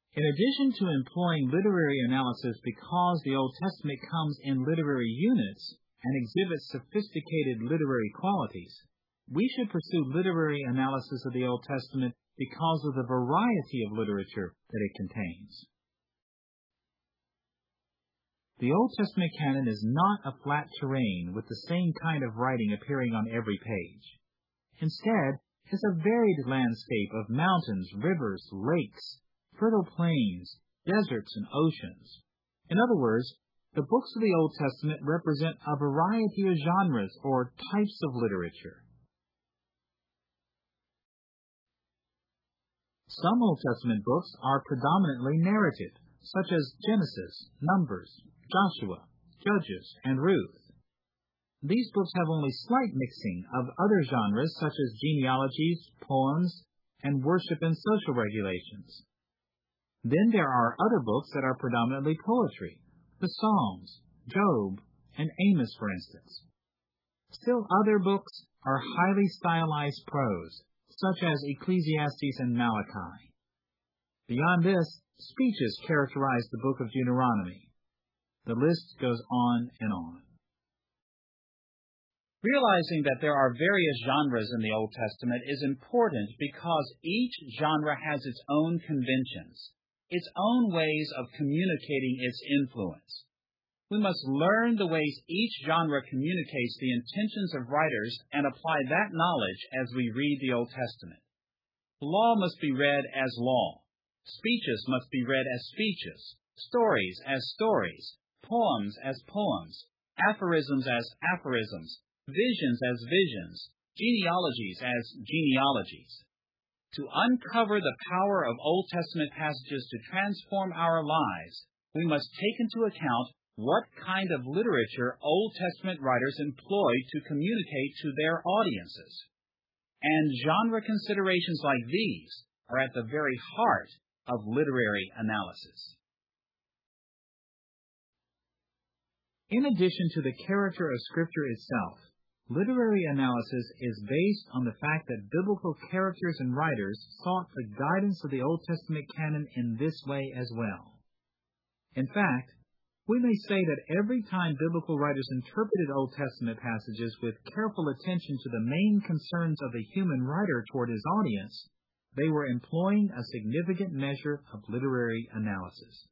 In addition to employing literary analysis because the Old Testament comes in literary units and exhibits sophisticated literary qualities, we should pursue literary analysis of the Old Testament because of the variety of literature that it contains. The Old Testament canon is not a flat terrain with the same kind of writing appearing on every page. Instead, it's a varied landscape of mountains, rivers, lakes, fertile plains, deserts, and oceans. In other words, the books of the Old Testament represent a variety of genres or types of literature. Some Old Testament books are predominantly narrative, such as Genesis, Numbers, Joshua, Judges, and Ruth. These books have only slight mixing of other genres such as genealogies, poems, and worship and social regulations. Then there are other books that are predominantly poetry, the Psalms, Job, and Amos, for instance. Still other books are highly stylized prose, such as Ecclesiastes and Malachi. Beyond this, speeches characterize the book of Deuteronomy. The list goes on and on. Realizing that there are various genres in the Old Testament is important because each genre has its own conventions, its own ways of communicating its influence. We must learn the ways each genre communicates the intentions of writers and apply that knowledge as we read the Old Testament. Law must be read as law. Speeches must be read as speeches. Stories as stories. Poems as poems. Aphorisms as aphorisms. Visions as visions. Genealogies as genealogies. To uncover the power of Old Testament passages to transform our lives, we must take into account what kind of literature Old Testament writers employed to communicate to their audiences. And genre considerations like these are at the very heart of literary analysis. In addition to the character of Scripture itself, literary analysis is based on the fact that biblical characters and writers sought the guidance of the Old Testament canon in this way as well. In fact, we may say that every time biblical writers interpreted Old Testament passages with careful attention to the main concerns of the human writer toward his audience, they were employing a significant measure of literary analysis.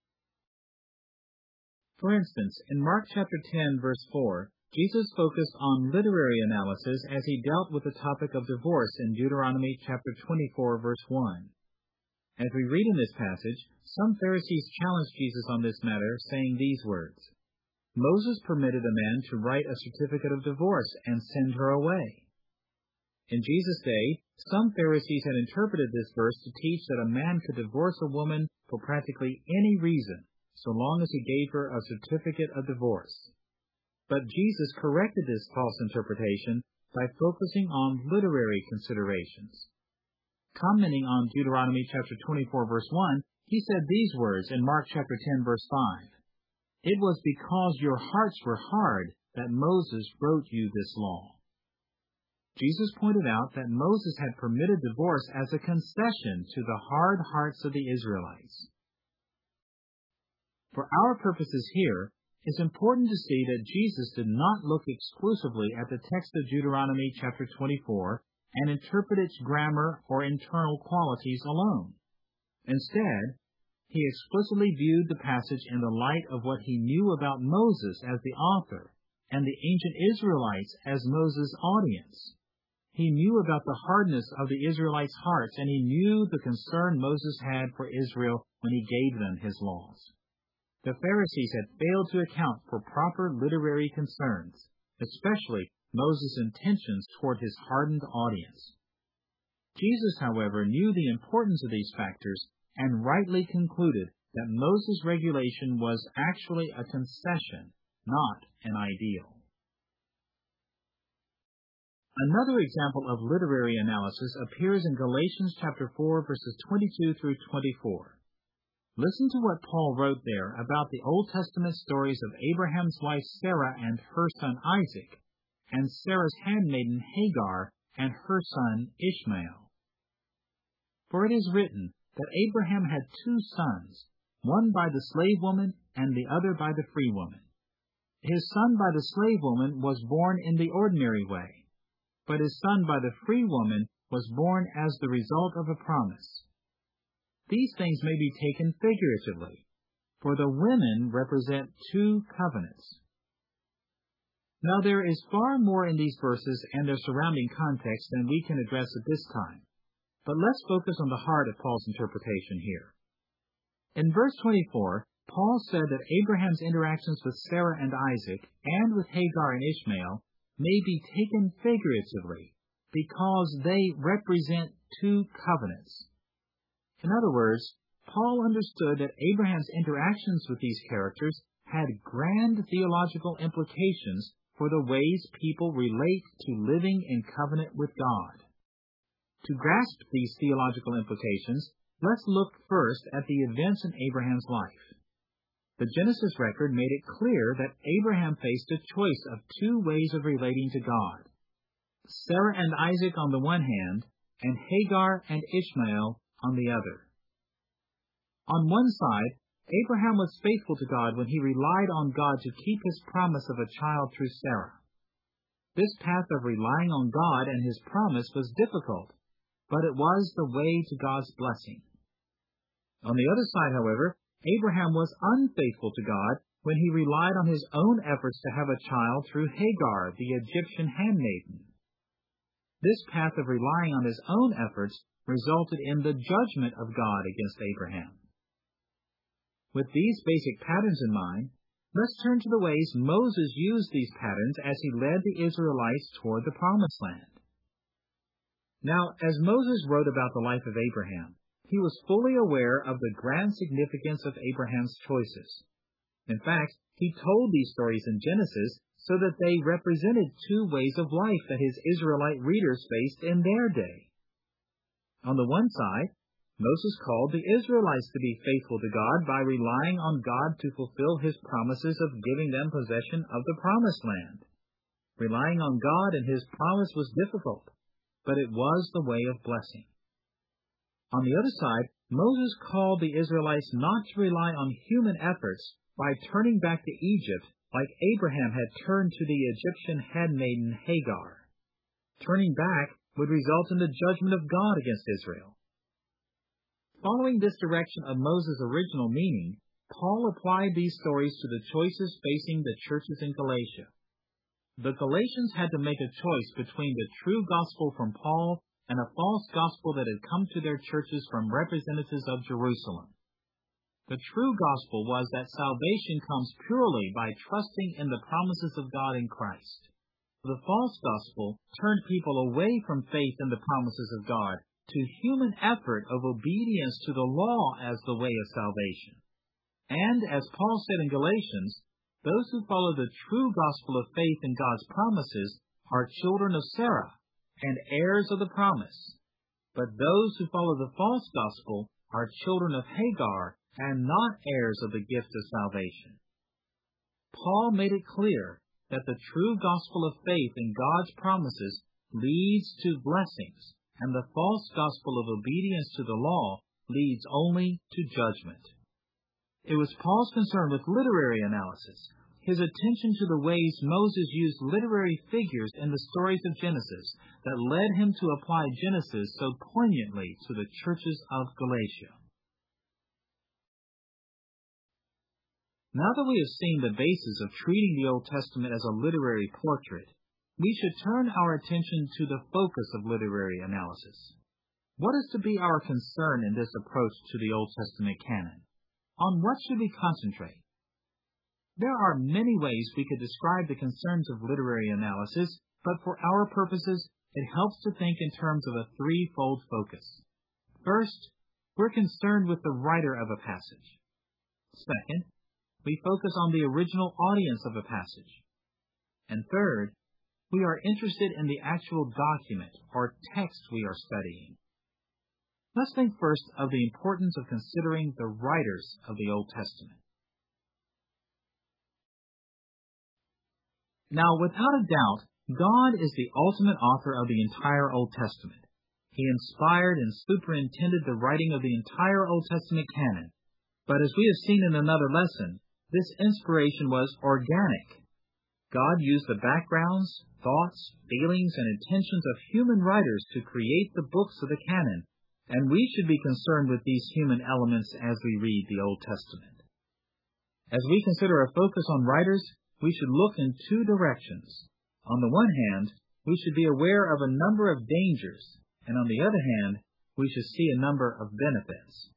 For instance, in Mark chapter ten, verse four, Jesus focused on literary analysis as he dealt with the topic of divorce in Deuteronomy chapter twenty-four, verse one. As we read in this passage, some Pharisees challenged Jesus on this matter, saying these words, "Moses permitted a man to write a certificate of divorce and send her away." In Jesus' day, some Pharisees had interpreted this verse to teach that a man could divorce a woman for practically any reason, so long as he gave her a certificate of divorce. But Jesus corrected this false interpretation by focusing on literary considerations. Commenting on Deuteronomy chapter twenty-four, verse one, he said these words in Mark chapter ten, verse five. "It was because your hearts were hard that Moses wrote you this law." Jesus pointed out that Moses had permitted divorce as a concession to the hard hearts of the Israelites. For our purposes here, it's important to see that Jesus did not look exclusively at the text of Deuteronomy chapter twenty-four and interpret its grammar or internal qualities alone. Instead, he explicitly viewed the passage in the light of what he knew about Moses as the author and the ancient Israelites as Moses' audience. He knew about the hardness of the Israelites' hearts, and he knew the concern Moses had for Israel when he gave them his laws. The Pharisees had failed to account for proper literary concerns, especially Moses' intentions toward his hardened audience. Jesus, however, knew the importance of these factors and rightly concluded that Moses' regulation was actually a concession, not an ideal. Another example of literary analysis appears in Galatians chapter four, verses twenty-two through twenty-four. Listen to what Paul wrote there about the Old Testament stories of Abraham's wife Sarah and her son Isaac, and Sarah's handmaiden Hagar and her son Ishmael. "For it is written, that Abraham had two sons, one by the slave woman and the other by the free woman. His son by the slave woman was born in the ordinary way, but his son by the free woman was born as the result of a promise. These things may be taken figuratively, for the women represent two covenants. Now there is far more in these verses and their surrounding context than we can address at this time, but let's focus on the heart of Paul's interpretation here. In verse twenty-four, Paul said that Abraham's interactions with Sarah and Isaac and with Hagar and Ishmael may be taken figuratively because they represent two covenants. In other words, Paul understood that Abraham's interactions with these characters had grand theological implications for the ways people relate to living in covenant with God. To grasp these theological implications, let's look first at the events in Abraham's life. The Genesis record made it clear that Abraham faced a choice of two ways of relating to God: Sarah and Isaac on the one hand, and Hagar and Ishmael on the other. On one side, Abraham was faithful to God when he relied on God to keep his promise of a child through Sarah. This path of relying on God and his promise was difficult, but it was the way to God's blessing. On the other side, however, Abraham was unfaithful to God when he relied on his own efforts to have a child through Hagar, the Egyptian handmaiden. This path of relying on his own efforts resulted in the judgment of God against Abraham. With these basic patterns in mind, let's turn to the ways Moses used these patterns as he led the Israelites toward the Promised Land. Now, as Moses wrote about the life of Abraham, he was fully aware of the grand significance of Abraham's choices. In fact, he told these stories in Genesis so that they represented two ways of life that his Israelite readers faced in their day. On the one side, Moses called the Israelites to be faithful to God by relying on God to fulfill his promises of giving them possession of the Promised Land. Relying on God and his promise was difficult, but it was the way of blessing. On the other side, Moses called the Israelites not to rely on human efforts by turning back to Egypt like Abraham had turned to the Egyptian handmaiden Hagar. Turning back would result in the judgment of God against Israel. Following this direction of Moses' original meaning, Paul applied these stories to the choices facing the churches in Galatia. The Galatians had to make a choice between the true gospel from Paul and a false gospel that had come to their churches from representatives of Jerusalem. The true gospel was that salvation comes purely by trusting in the promises of God in Christ. The false gospel turned people away from faith in the promises of God to human effort of obedience to the law as the way of salvation. And, as Paul said in Galatians, those who follow the true gospel of faith in God's promises are children of Sarah and heirs of the promise. But those who follow the false gospel are children of Hagar and not heirs of the gift of salvation. Paul made it clear that the true gospel of faith in God's promises leads to blessings, and the false gospel of obedience to the law leads only to judgment. It was Paul's concern with literary analysis, his attention to the ways Moses used literary figures in the stories of Genesis that led him to apply Genesis so poignantly to the churches of Galatia. Now that we have seen the basis of treating the Old Testament as a literary portrait, we should turn our attention to the focus of literary analysis. What is to be our concern in this approach to the Old Testament canon? On what should we concentrate? There are many ways we could describe the concerns of literary analysis, but for our purposes, it helps to think in terms of a threefold focus. First, we're concerned with the writer of a passage. Second, we focus on the original audience of a passage. And third, we are interested in the actual document or text we are studying. Let's think first of the importance of considering the writers of the Old Testament. Now, without a doubt, God is the ultimate author of the entire Old Testament. He inspired and superintended the writing of the entire Old Testament canon. But as we have seen in another lesson, this inspiration was organic. God used the backgrounds, thoughts, feelings, and intentions of human writers to create the books of the canon, and we should be concerned with these human elements as we read the Old Testament. As we consider a focus on writers, we should look in two directions. On the one hand, we should be aware of a number of dangers, and on the other hand, we should see a number of benefits.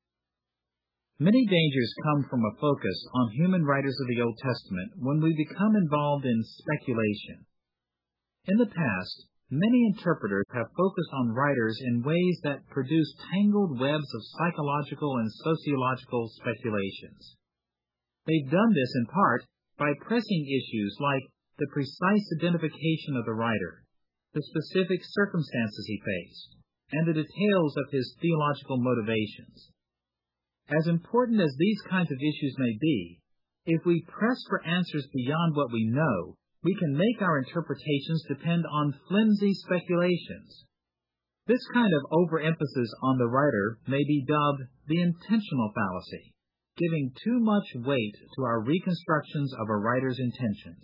Many dangers come from a focus on human writers of the Old Testament when we become involved in speculation. In the past, many interpreters have focused on writers in ways that produce tangled webs of psychological and sociological speculations. They've done this in part by pressing issues like the precise identification of the writer, the specific circumstances he faced, and the details of his theological motivations. As important as these kinds of issues may be, if we press for answers beyond what we know, we can make our interpretations depend on flimsy speculations. This kind of overemphasis on the writer may be dubbed the intentional fallacy, giving too much weight to our reconstructions of a writer's intentions.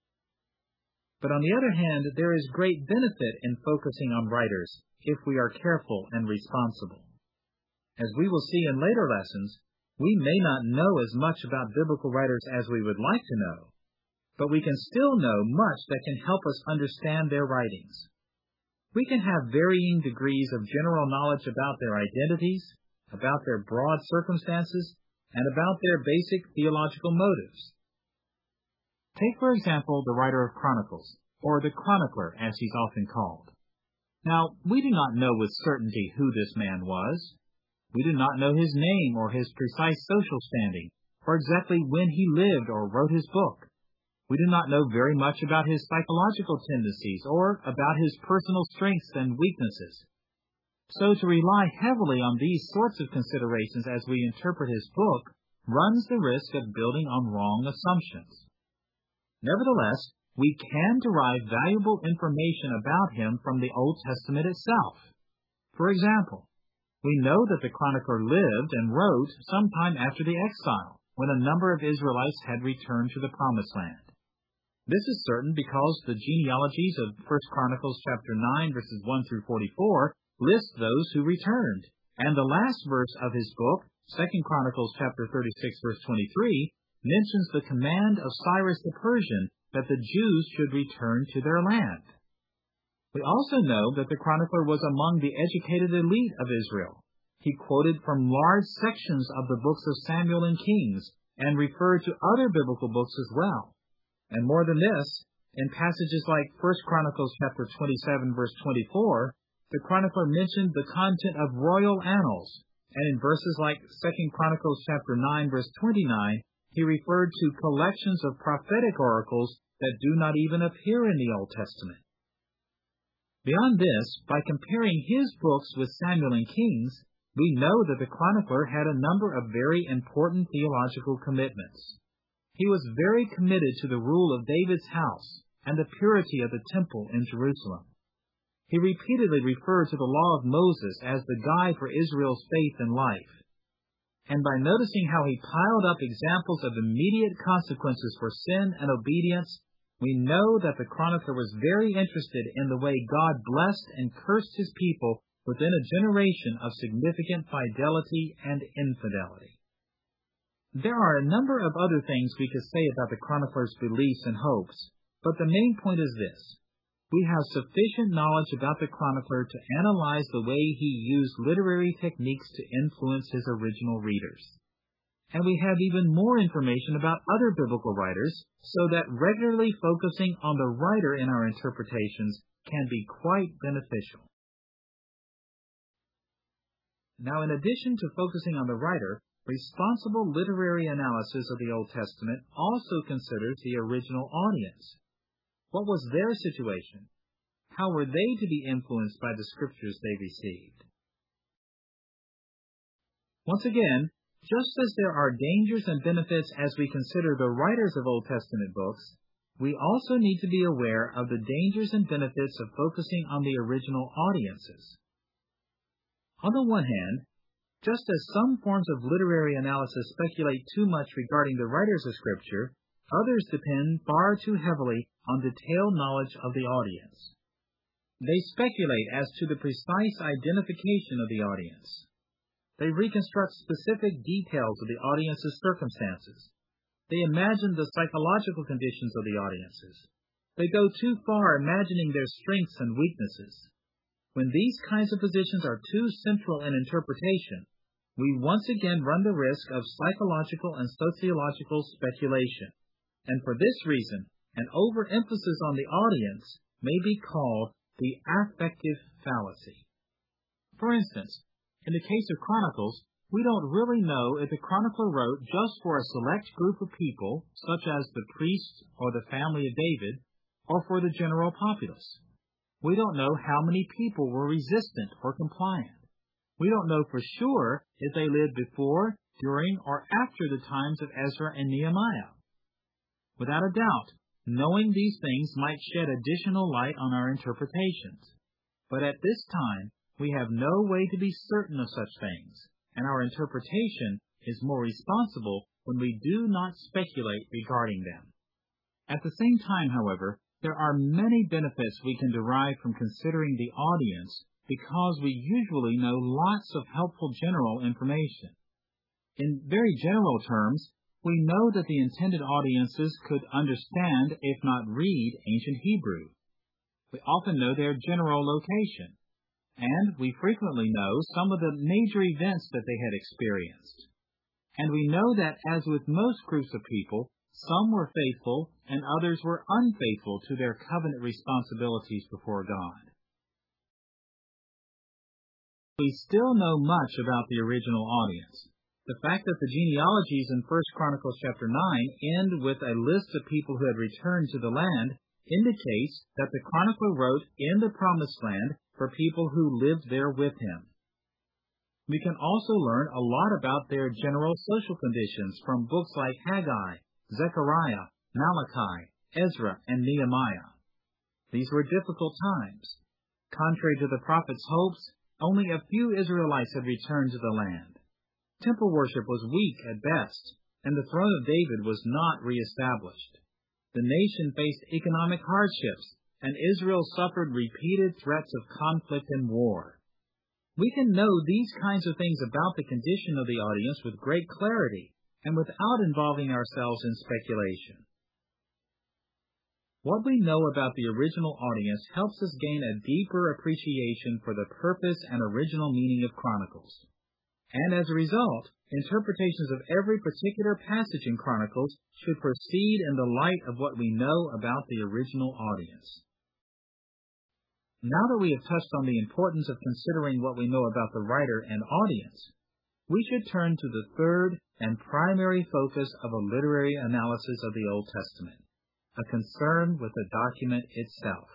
But on the other hand, there is great benefit in focusing on writers if we are careful and responsible. As we will see in later lessons, we may not know as much about biblical writers as we would like to know, but we can still know much that can help us understand their writings. We can have varying degrees of general knowledge about their identities, about their broad circumstances, and about their basic theological motives. Take, for example, the writer of Chronicles, or the chronicler, as he's often called. Now, we do not know with certainty who this man was. We do not know his name or his precise social standing, or exactly when he lived or wrote his book. We do not know very much about his psychological tendencies or about his personal strengths and weaknesses. So to rely heavily on these sorts of considerations as we interpret his book runs the risk of building on wrong assumptions. Nevertheless, we can derive valuable information about him from the Old Testament itself. For example, we know that the chronicler lived and wrote sometime after the exile, when a number of Israelites had returned to the Promised Land. This is certain because the genealogies of First Chronicles chapter nine, verses one through forty-four, list those who returned, and the last verse of his book, Second Chronicles chapter thirty-six, verse twenty-three, mentions the command of Cyrus the Persian that the Jews should return to their land. We also know that the chronicler was among the educated elite of Israel. He quoted from large sections of the books of Samuel and Kings and referred to other biblical books as well. And more than this, in passages like First Chronicles chapter twenty-seven, verse twenty-four, the chronicler mentioned the content of royal annals, and in verses like Second Chronicles chapter nine, verse twenty-nine, he referred to collections of prophetic oracles that do not even appear in the Old Testament. Beyond this, by comparing his books with Samuel and Kings, we know that the chronicler had a number of very important theological commitments. He was very committed to the rule of David's house and the purity of the temple in Jerusalem. He repeatedly referred to the law of Moses as the guide for Israel's faith and life. And by noticing how he piled up examples of immediate consequences for sin and obedience, we know that the chronicler was very interested in the way God blessed and cursed his people within a generation of significant fidelity and infidelity. There are a number of other things we could say about the chronicler's beliefs and hopes, but the main point is this. We have sufficient knowledge about the chronicler to analyze the way he used literary techniques to influence his original readers. And we have even more information about other biblical writers, so that regularly focusing on the writer in our interpretations can be quite beneficial. Now, in addition to focusing on the writer, responsible literary analysis of the Old Testament also considers the original audience. What was their situation? How were they to be influenced by the scriptures they received? Once again, just as there are dangers and benefits as we consider the writers of Old Testament books, we also need to be aware of the dangers and benefits of focusing on the original audiences. On the one hand, just as some forms of literary analysis speculate too much regarding the writers of Scripture, others depend far too heavily on detailed knowledge of the audience. They speculate as to the precise identification of the audience. They reconstruct specific details of the audience's circumstances. They imagine the psychological conditions of the audiences. They go too far imagining their strengths and weaknesses. When these kinds of positions are too central in interpretation, we once again run the risk of psychological and sociological speculation. And for this reason, an overemphasis on the audience may be called the affective fallacy. For instance, in the case of Chronicles, we don't really know if the chronicler wrote just for a select group of people, such as the priests or the family of David, or for the general populace. We don't know how many people were resistant or compliant. We don't know for sure if they lived before, during, or after the times of Ezra and Nehemiah. Without a doubt, knowing these things might shed additional light on our interpretations. But at this time, we have no way to be certain of such things, and our interpretation is more responsible when we do not speculate regarding them. At the same time, however, there are many benefits we can derive from considering the audience because we usually know lots of helpful general information. In very general terms, we know that the intended audiences could understand, if not read, ancient Hebrew. We often know their general location, and we frequently know some of the major events that they had experienced. And we know that, as with most groups of people, some were faithful and others were unfaithful to their covenant responsibilities before God. We still know much about the original audience. The fact that the genealogies in First Chronicles chapter nine end with a list of people who had returned to the land indicates that the chronicler wrote in the Promised Land for people who lived there with him. We can also learn a lot about their general social conditions from books like Haggai, Zechariah, Malachi, Ezra, and Nehemiah. These were difficult times. Contrary to the prophet's hopes, only a few Israelites had returned to the land. Temple worship was weak at best, and the throne of David was not reestablished. The nation faced economic hardships, and Israel suffered repeated threats of conflict and war. We can know these kinds of things about the condition of the audience with great clarity and without involving ourselves in speculation. What we know about the original audience helps us gain a deeper appreciation for the purpose and original meaning of Chronicles. And as a result, interpretations of every particular passage in Chronicles should proceed in the light of what we know about the original audience. Now that we have touched on the importance of considering what we know about the writer and audience, we should turn to the third and primary focus of a literary analysis of the Old Testament, a concern with the document itself.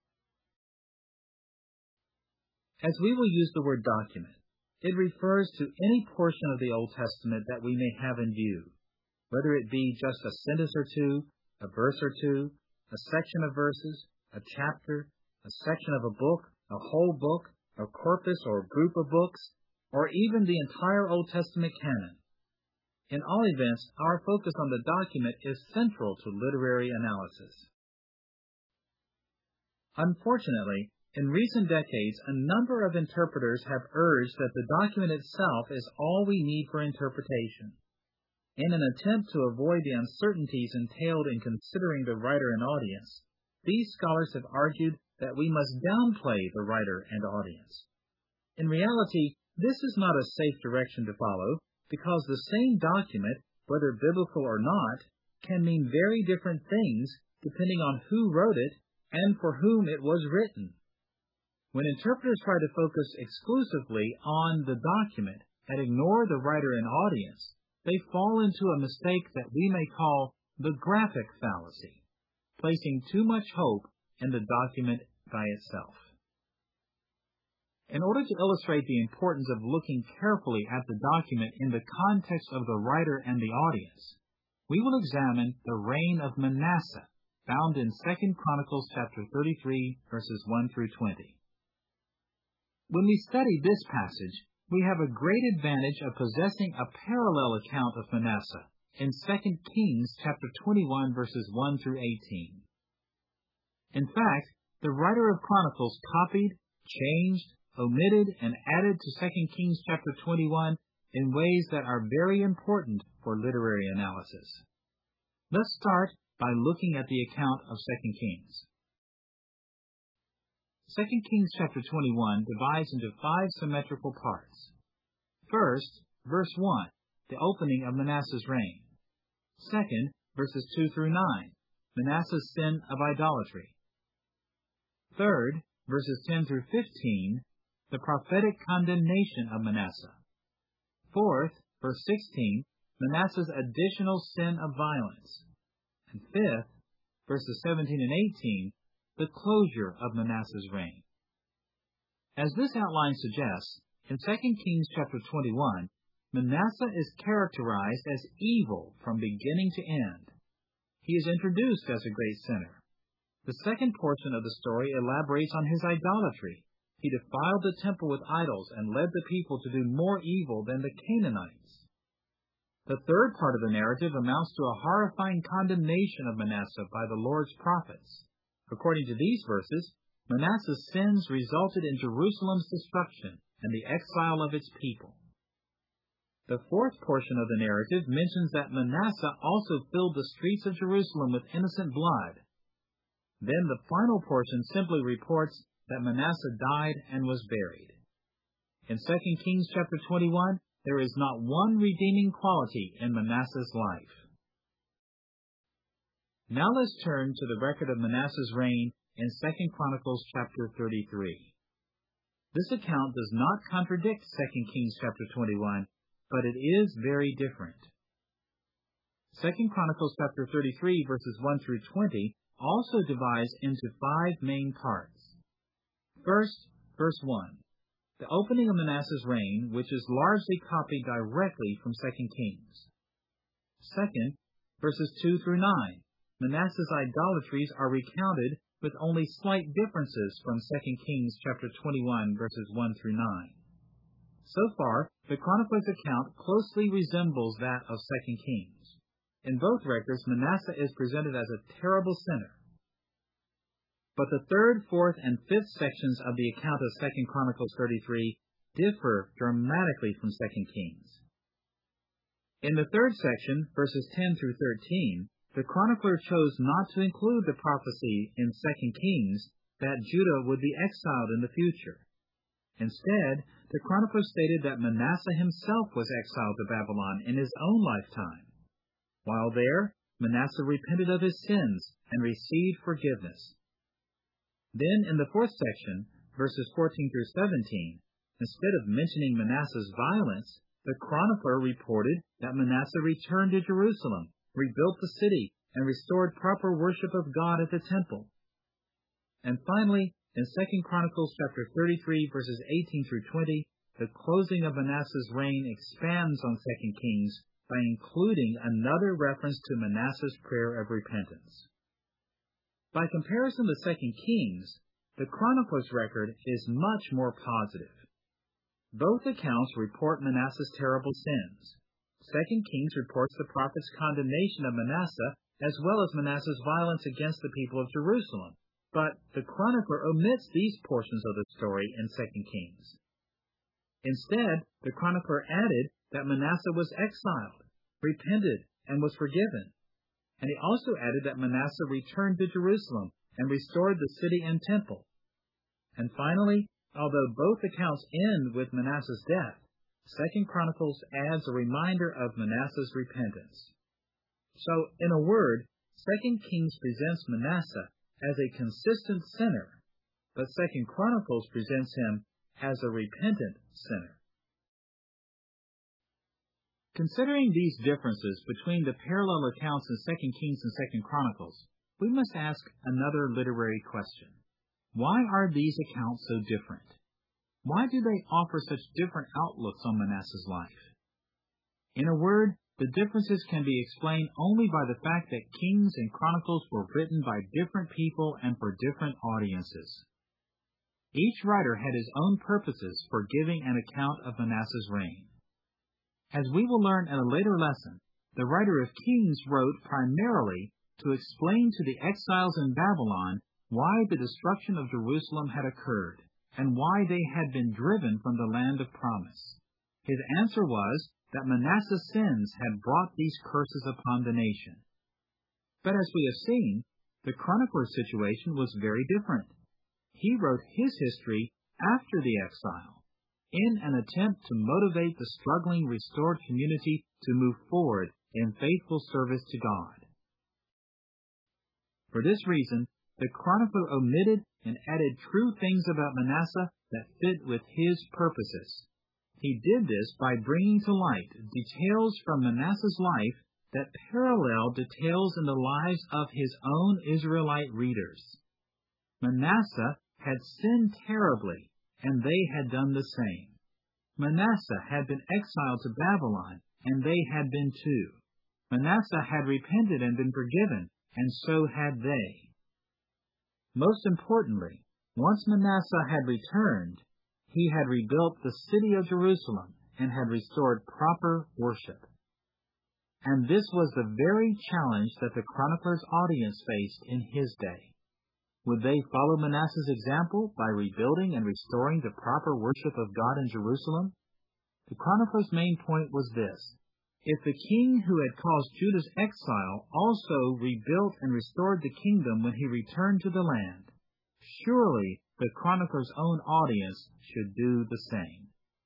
As we will use the word document, it refers to any portion of the Old Testament that we may have in view, whether it be just a sentence or two, a verse or two, a section of verses, a chapter, a section of a book, a whole book, a corpus or group of books, or even the entire Old Testament canon. In all events, our focus on the document is central to literary analysis. Unfortunately, in recent decades, a number of interpreters have urged that the document itself is all we need for interpretation. In an attempt to avoid the uncertainties entailed in considering the writer and audience, these scholars have argued that we must downplay the writer and audience. In reality, this is not a safe direction to follow, because the same document, whether biblical or not, can mean very different things depending on who wrote it and for whom it was written. When interpreters try to focus exclusively on the document and ignore the writer and audience, they fall into a mistake that we may call the graphic fallacy, placing too much hope in the document by itself. In order to illustrate the importance of looking carefully at the document in the context of the writer and the audience, we will examine the reign of Manasseh, found in Second Chronicles chapter thirty-three, verses one through twenty. When we study this passage, we have a great advantage of possessing a parallel account of Manasseh in Second Kings chapter twenty-one, verses one through eighteen. In fact, the writer of Chronicles copied, changed, omitted, and added to Second Kings chapter twenty-one in ways that are very important for literary analysis. Let's start by looking at the account of Second Kings. Second Kings chapter twenty-one divides into five symmetrical parts. First, verse one, the opening of Manasseh's reign. Second, verses two through nine, Manasseh's sin of idolatry. Third, verses ten through fifteen, the prophetic condemnation of Manasseh. Fourth, verse sixteen, Manasseh's additional sin of violence. And fifth, verses seventeen and eighteen, the closure of Manasseh's reign. As this outline suggests, in Second Kings chapter twenty-one, Manasseh is characterized as evil from beginning to end. He is introduced as a great sinner. The second portion of the story elaborates on his idolatry. He defiled the temple with idols and led the people to do more evil than the Canaanites. The third part of the narrative amounts to a horrifying condemnation of Manasseh by the Lord's prophets. According to these verses, Manasseh's sins resulted in Jerusalem's destruction and the exile of its people. The fourth portion of the narrative mentions that Manasseh also filled the streets of Jerusalem with innocent blood. Then the final portion simply reports that Manasseh died and was buried. In Second Kings chapter twenty-one, there is not one redeeming quality in Manasseh's life. Now let's turn to the record of Manasseh's reign in Second Chronicles chapter thirty-three. This account does not contradict Second Kings chapter twenty-one, but it is very different. Second Chronicles chapter thirty-three, verses one through twenty, also divides into five main parts. First, verse one, the opening of Manasseh's reign, which is largely copied directly from Second Kings. Second, verses two through nine, Manasseh's idolatries are recounted with only slight differences from Second Kings chapter twenty-one, verses one through nine. So far, the chronicler's account closely resembles that of Second Kings. In both records, Manasseh is presented as a terrible sinner. But the third, fourth, and fifth sections of the account of Second Chronicles thirty-three differ dramatically from Second Kings. In the third section, verses ten through thirteen, the chronicler chose not to include the prophecy in Second Kings that Judah would be exiled in the future. Instead, the chronicler stated that Manasseh himself was exiled to Babylon in his own lifetime. While there, Manasseh repented of his sins and received forgiveness. Then, in the fourth section, verses fourteen through seventeen, instead of mentioning Manasseh's violence, the chronicler reported that Manasseh returned to Jerusalem, rebuilt the city, and restored proper worship of God at the temple. And finally, in Second Chronicles chapter thirty-three, verses eighteen through twenty, the closing of Manasseh's reign expands on Second Kings by including another reference to Manasseh's prayer of repentance. By comparison to Second Kings, the chronicler's record is much more positive. Both accounts report Manasseh's terrible sins. Second Kings reports the prophet's condemnation of Manasseh, as well as Manasseh's violence against the people of Jerusalem. But the chronicler omits these portions of the story in Second Kings. Instead, the chronicler added that Manasseh was exiled, repented, and was forgiven. And he also added that Manasseh returned to Jerusalem and restored the city and temple. And finally, although both accounts end with Manasseh's death, Second Chronicles adds a reminder of Manasseh's repentance. So, in a word, Second Kings presents Manasseh as a consistent sinner, but Second Chronicles presents him as a repentant sinner. Considering these differences between the parallel accounts in Second Kings and Second Chronicles, we must ask another literary question. Why are these accounts so different? Why do they offer such different outlooks on Manasseh's life? In a word, the differences can be explained only by the fact that Kings and Chronicles were written by different people and for different audiences. Each writer had his own purposes for giving an account of Manasseh's reign. As we will learn in a later lesson, the writer of Kings wrote primarily to explain to the exiles in Babylon why the destruction of Jerusalem had occurred and why they had been driven from the land of promise. His answer was that Manasseh's sins had brought these curses upon the nation. But as we have seen, the chronicler's situation was very different. He wrote his history after the exile, in an attempt to motivate the struggling restored community to move forward in faithful service to God. For this reason, the chronicler omitted and added true things about Manasseh that fit with his purposes. He did this by bringing to light details from Manasseh's life that parallel details in the lives of his own Israelite readers. Manasseh had sinned terribly, and they had done the same. Manasseh had been exiled to Babylon, and they had been too. Manasseh had repented and been forgiven, and so had they. Most importantly, once Manasseh had returned, he had rebuilt the city of Jerusalem and had restored proper worship. And this was the very challenge that the chronicler's audience faced in his day. Would they follow Manasseh's example by rebuilding and restoring the proper worship of God in Jerusalem? The chronicler's main point was this: if the king who had caused Judah's exile also rebuilt and restored the kingdom when he returned to the land, surely the chronicler's own audience should do the same.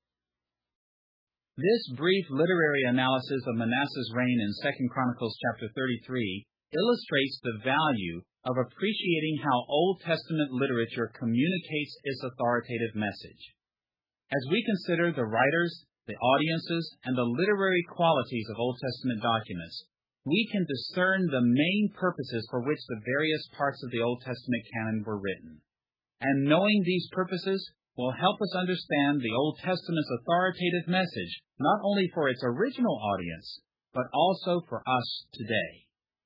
This brief literary analysis of Manasseh's reign in Second Chronicles chapter thirty-three illustrates the value of appreciating how Old Testament literature communicates its authoritative message. As we consider the writers, the audiences, and the literary qualities of Old Testament documents, we can discern the main purposes for which the various parts of the Old Testament canon were written. And knowing these purposes will help us understand the Old Testament's authoritative message, not only for its original audience, but also for us today.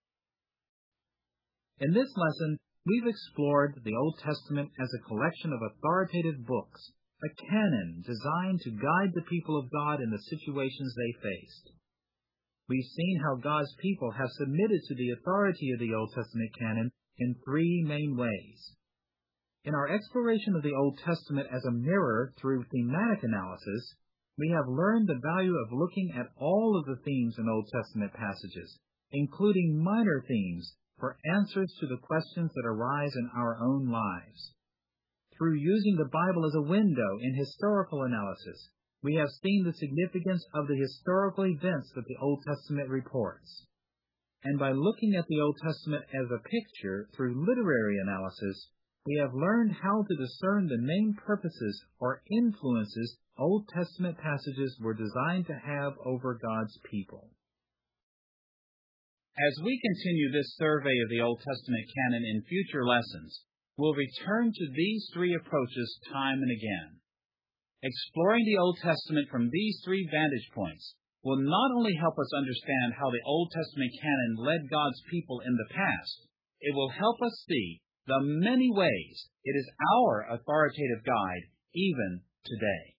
In this lesson, we've explored the Old Testament as a collection of authoritative books, a canon designed to guide the people of God in the situations they faced. We've seen how God's people have submitted to the authority of the Old Testament canon in three main ways. In our exploration of the Old Testament as a mirror through thematic analysis, we have learned the value of looking at all of the themes in Old Testament passages, including minor themes, for answers to the questions that arise in our own lives. Through using the Bible as a window in historical analysis, we have seen the significance of the historical events that the Old Testament reports. And by looking at the Old Testament as a picture through literary analysis, we have learned how to discern the main purposes or influences Old Testament passages were designed to have over God's people. As we continue this survey of the Old Testament canon in future lessons, we'll return to these three approaches time and again. Exploring the Old Testament from these three vantage points will not only help us understand how the Old Testament canon led God's people in the past, it will help us see the many ways it is our authoritative guide even today.